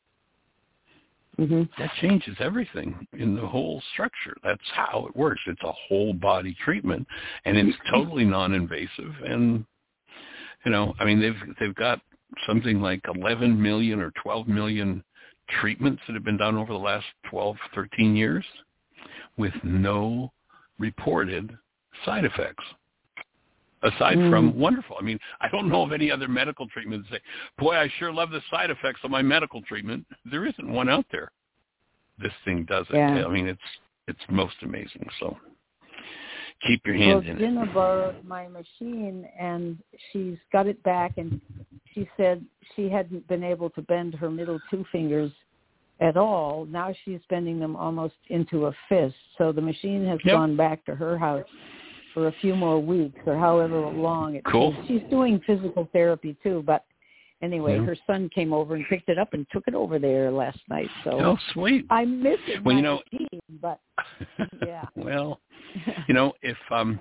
Mm-hmm. That changes everything in the whole structure. That's how it works. It's a whole body treatment, and it's totally non-invasive. And, you know, I mean, they've they've got something like eleven million or twelve million treatments that have been done over the last twelve, thirteen years with no reported side effects, aside mm. from wonderful. I mean, I don't know of any other medical treatment that say, boy, I sure love the side effects of my medical treatment. There isn't one out there. This thing does it. Yeah. I mean, it's it's most amazing. So keep your hand well, in Jenna it. Jenna borrowed my machine, and she's got it back, and she said she hadn't been able to bend her middle two fingers at all. Now she's bending them almost into a fist. So the machine has yep. gone back to her house for a few more weeks or however long it cool. takes. She's doing physical therapy too, but anyway, yeah. her son came over and picked it up and took it over there last night. So oh, sweet. I miss it. Well, you know, machine, but yeah. well, you know, if um,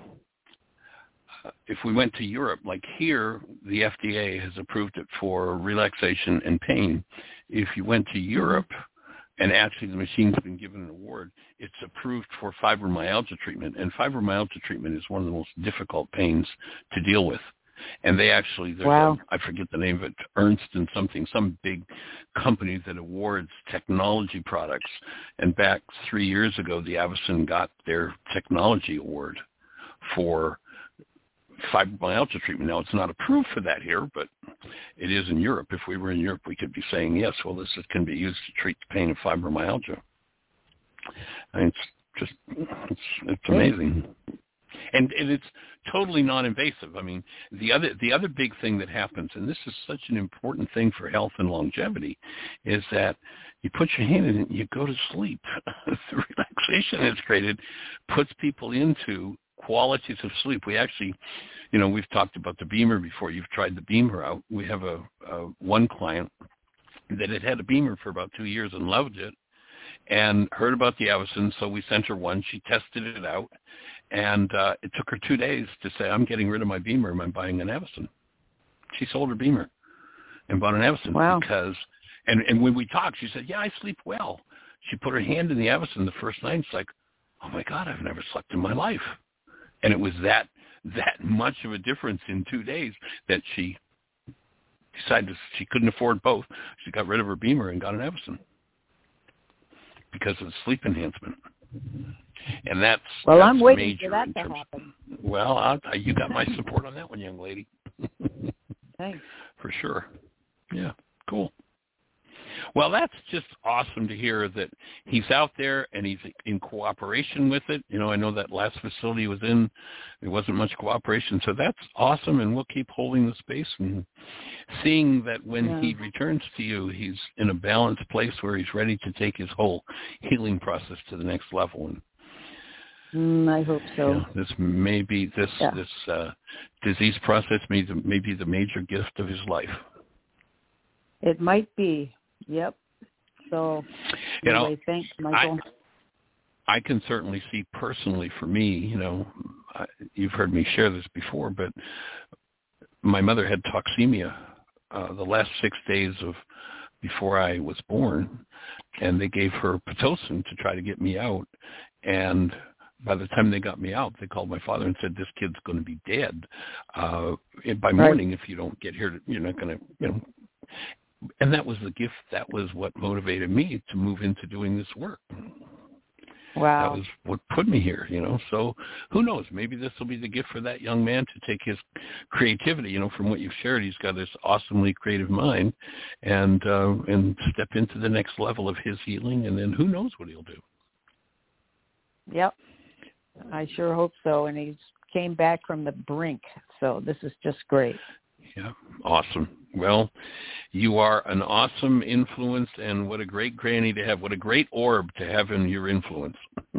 if we went to Europe, like here, the F D A has approved it for relaxation and pain. If you went to Europe, and actually the machine's been given an award, it's approved for fibromyalgia treatment. And fibromyalgia treatment is one of the most difficult pains to deal with. And they actually, there's wow. a, I forget the name of it, Ernst and something, some big company that awards technology products. And back three years ago, the Avicen got their technology award for fibromyalgia treatment. Now, it's not approved for that here, but it is in Europe. If we were in Europe, we could be saying, yes, well, this is, can be used to treat the pain of fibromyalgia. I mean, it's just, it's, it's amazing. And, and it's totally non-invasive. I mean, the other the other big thing that happens, and this is such an important thing for health and longevity, is that you put your hand in it and you go to sleep. The relaxation it's created puts people into qualities of sleep. We actually, you know, we've talked about the Beamer before. You've tried the Beamer out. We have a, a one client that had had a Beamer for about two years and loved it and heard about the Avicen, so we sent her one. She tested it out, and uh, it took her two days to say, I'm getting rid of my Beamer and I'm buying an Avicen. She sold her Beamer and bought an Avicen wow. because, and, and when we talked, she said, yeah, I sleep well. She put her hand in the Avicen the first night. It's like, oh, my God, I've never slept in my life. And it was that that much of a difference in two days that she decided she couldn't afford both. She got rid of her Beamer and got an Avicen because of the sleep enhancement. And that's well, that's I'm waiting major for that in to terms, happen. Well, I'll, you got my support on that one, young lady. Thanks. For sure. Yeah, cool. Well, that's just awesome to hear that he's out there and he's in cooperation with it. You know, I know that last facility he was in, there wasn't much cooperation. So that's awesome, and we'll keep holding the space and seeing that when yeah. he returns to you, he's in a balanced place where he's ready to take his whole healing process to the next level. And mm, I hope so. You know, this may be, this, yeah. this uh, disease process may, may be the major gift of his life. It might be. Yep. So, you anyway, know, thanks, Michael. I, I can certainly see personally for me, you know, I, you've heard me share this before, but my mother had toxemia uh, the last six days of before I was born, and they gave her Pitocin to try to get me out. And by the time they got me out, they called my father and said, this kid's going to be dead uh, by morning right. if you don't get here. You're not going to, you know. And that was the gift. That was what motivated me to move into doing this work. Wow. That was what put me here, you know. So who knows? Maybe this will be the gift for that young man to take his creativity, you know, from what you've shared. He's got this awesomely creative mind and uh, and step into the next level of his healing. And then who knows what he'll do. Yep. I sure hope so. And he came back from the brink. So this is just great. Yeah, awesome. Well, you are an awesome influence, and what a great granny to have. What a great orb to have in your influence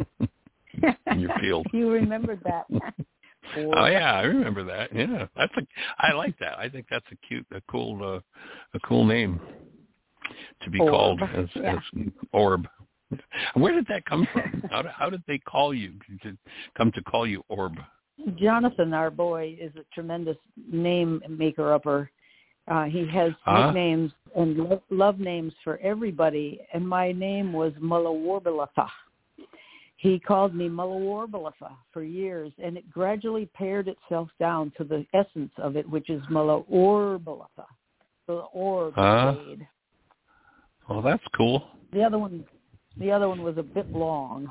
in your field. You remembered that. Oh yeah, I remember that. Yeah, that's a. I like that. I think that's a cute, a cool, uh, a cool name to be orb. called as, yeah. as orb. Where did that come from? How, how did they call you to come to call you orb? Jonathan, our boy, is a tremendous name maker-upper. Uh, he has huh? nicknames and lo- love names for everybody, and my name was Mullawarbalatha. He called me Mullawarbalatha for years, and it gradually pared itself down to the essence of it, which is Mullawarbalatha. So the orb huh? stayed. Well, that's cool. The other one, the other one was a bit long.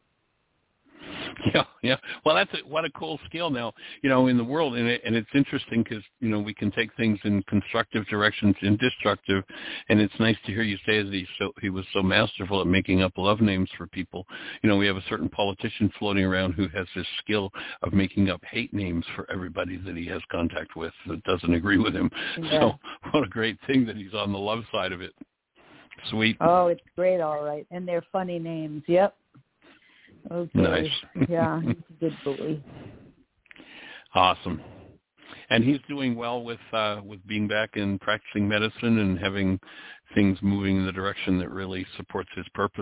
Yeah, yeah. Well, that's a, what a cool skill now, you know, in the world. And, it, and it's interesting because, you know, we can take things in constructive directions and destructive. And it's nice to hear you say that he, so, he was so masterful at making up love names for people. You know, we have a certain politician floating around who has this skill of making up hate names for everybody that he has contact with that doesn't agree with him. Yeah. So what a great thing that he's on the love side of it. Sweet. Oh, it's great. All right. And they're funny names. Yep. Okay. Nice. Yeah, he's a good boy. Awesome. And he's doing well with uh, with being back and practicing medicine and having things moving in the direction that really supports his purpose.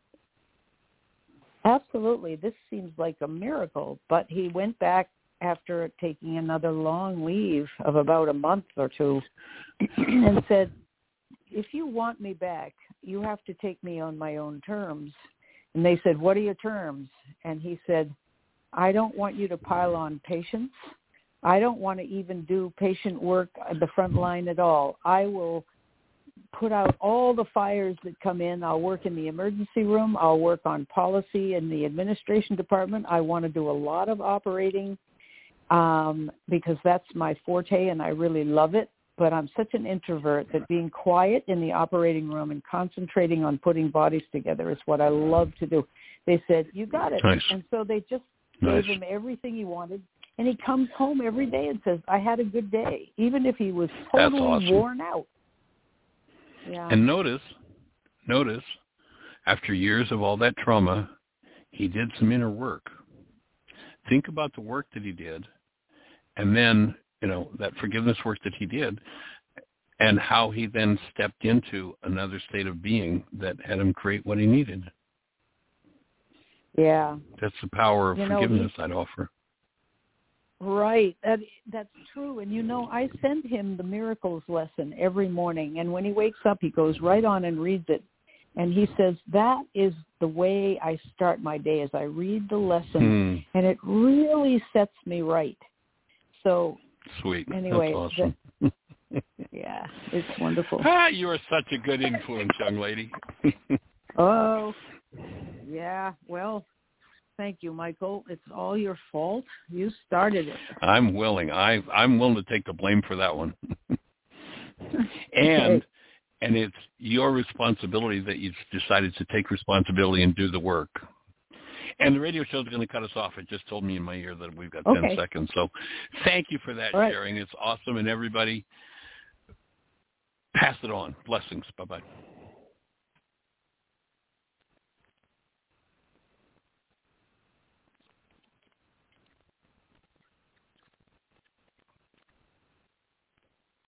Absolutely. This seems like a miracle, but he went back after taking another long leave of about a month or two and said, if you want me back, you have to take me on my own terms. And they said, what are your terms? And he said, I don't want you to pile on patients. I don't want to even do patient work at the front line at all. I will put out all the fires that come in. I'll work in the emergency room. I'll work on policy in the administration department. I want to do a lot of operating um, because that's my forte and I really love it. But I'm such an introvert that being quiet in the operating room and concentrating on putting bodies together is what I love to do. They said, you got it. Nice. And so they just nice. gave him everything he wanted. And he comes home every day and says, I had a good day, even if he was totally awesome. worn out. Yeah. And notice, notice, after years of all that trauma, he did some inner work. Think about the work that he did, and then you know, that forgiveness work that he did and how he then stepped into another state of being that had him create what he needed. Yeah. That's the power of you know, forgiveness he, I'd offer. Right. That, that's true. And, you know, I send him the miracles lesson every morning. And when he wakes up, he goes right on and reads it. And he says, that is the way I start my day, as I read the lesson. Hmm. And it really sets me right. So, sweet. Anyway, that's awesome. The, yeah, it's wonderful. Ah, you are such a good influence, young lady. Oh, yeah. Well, Thank you, Michael. It's all your fault. You started it. I'm willing. I I'm willing to take the blame for that one. and and it's your responsibility that you've decided to take responsibility and do the work. And the radio show is going to cut us off. It just told me in my ear that we've got okay. ten seconds. So thank you for that all right. sharing. It's awesome. And everybody, pass it on. Blessings. Bye-bye.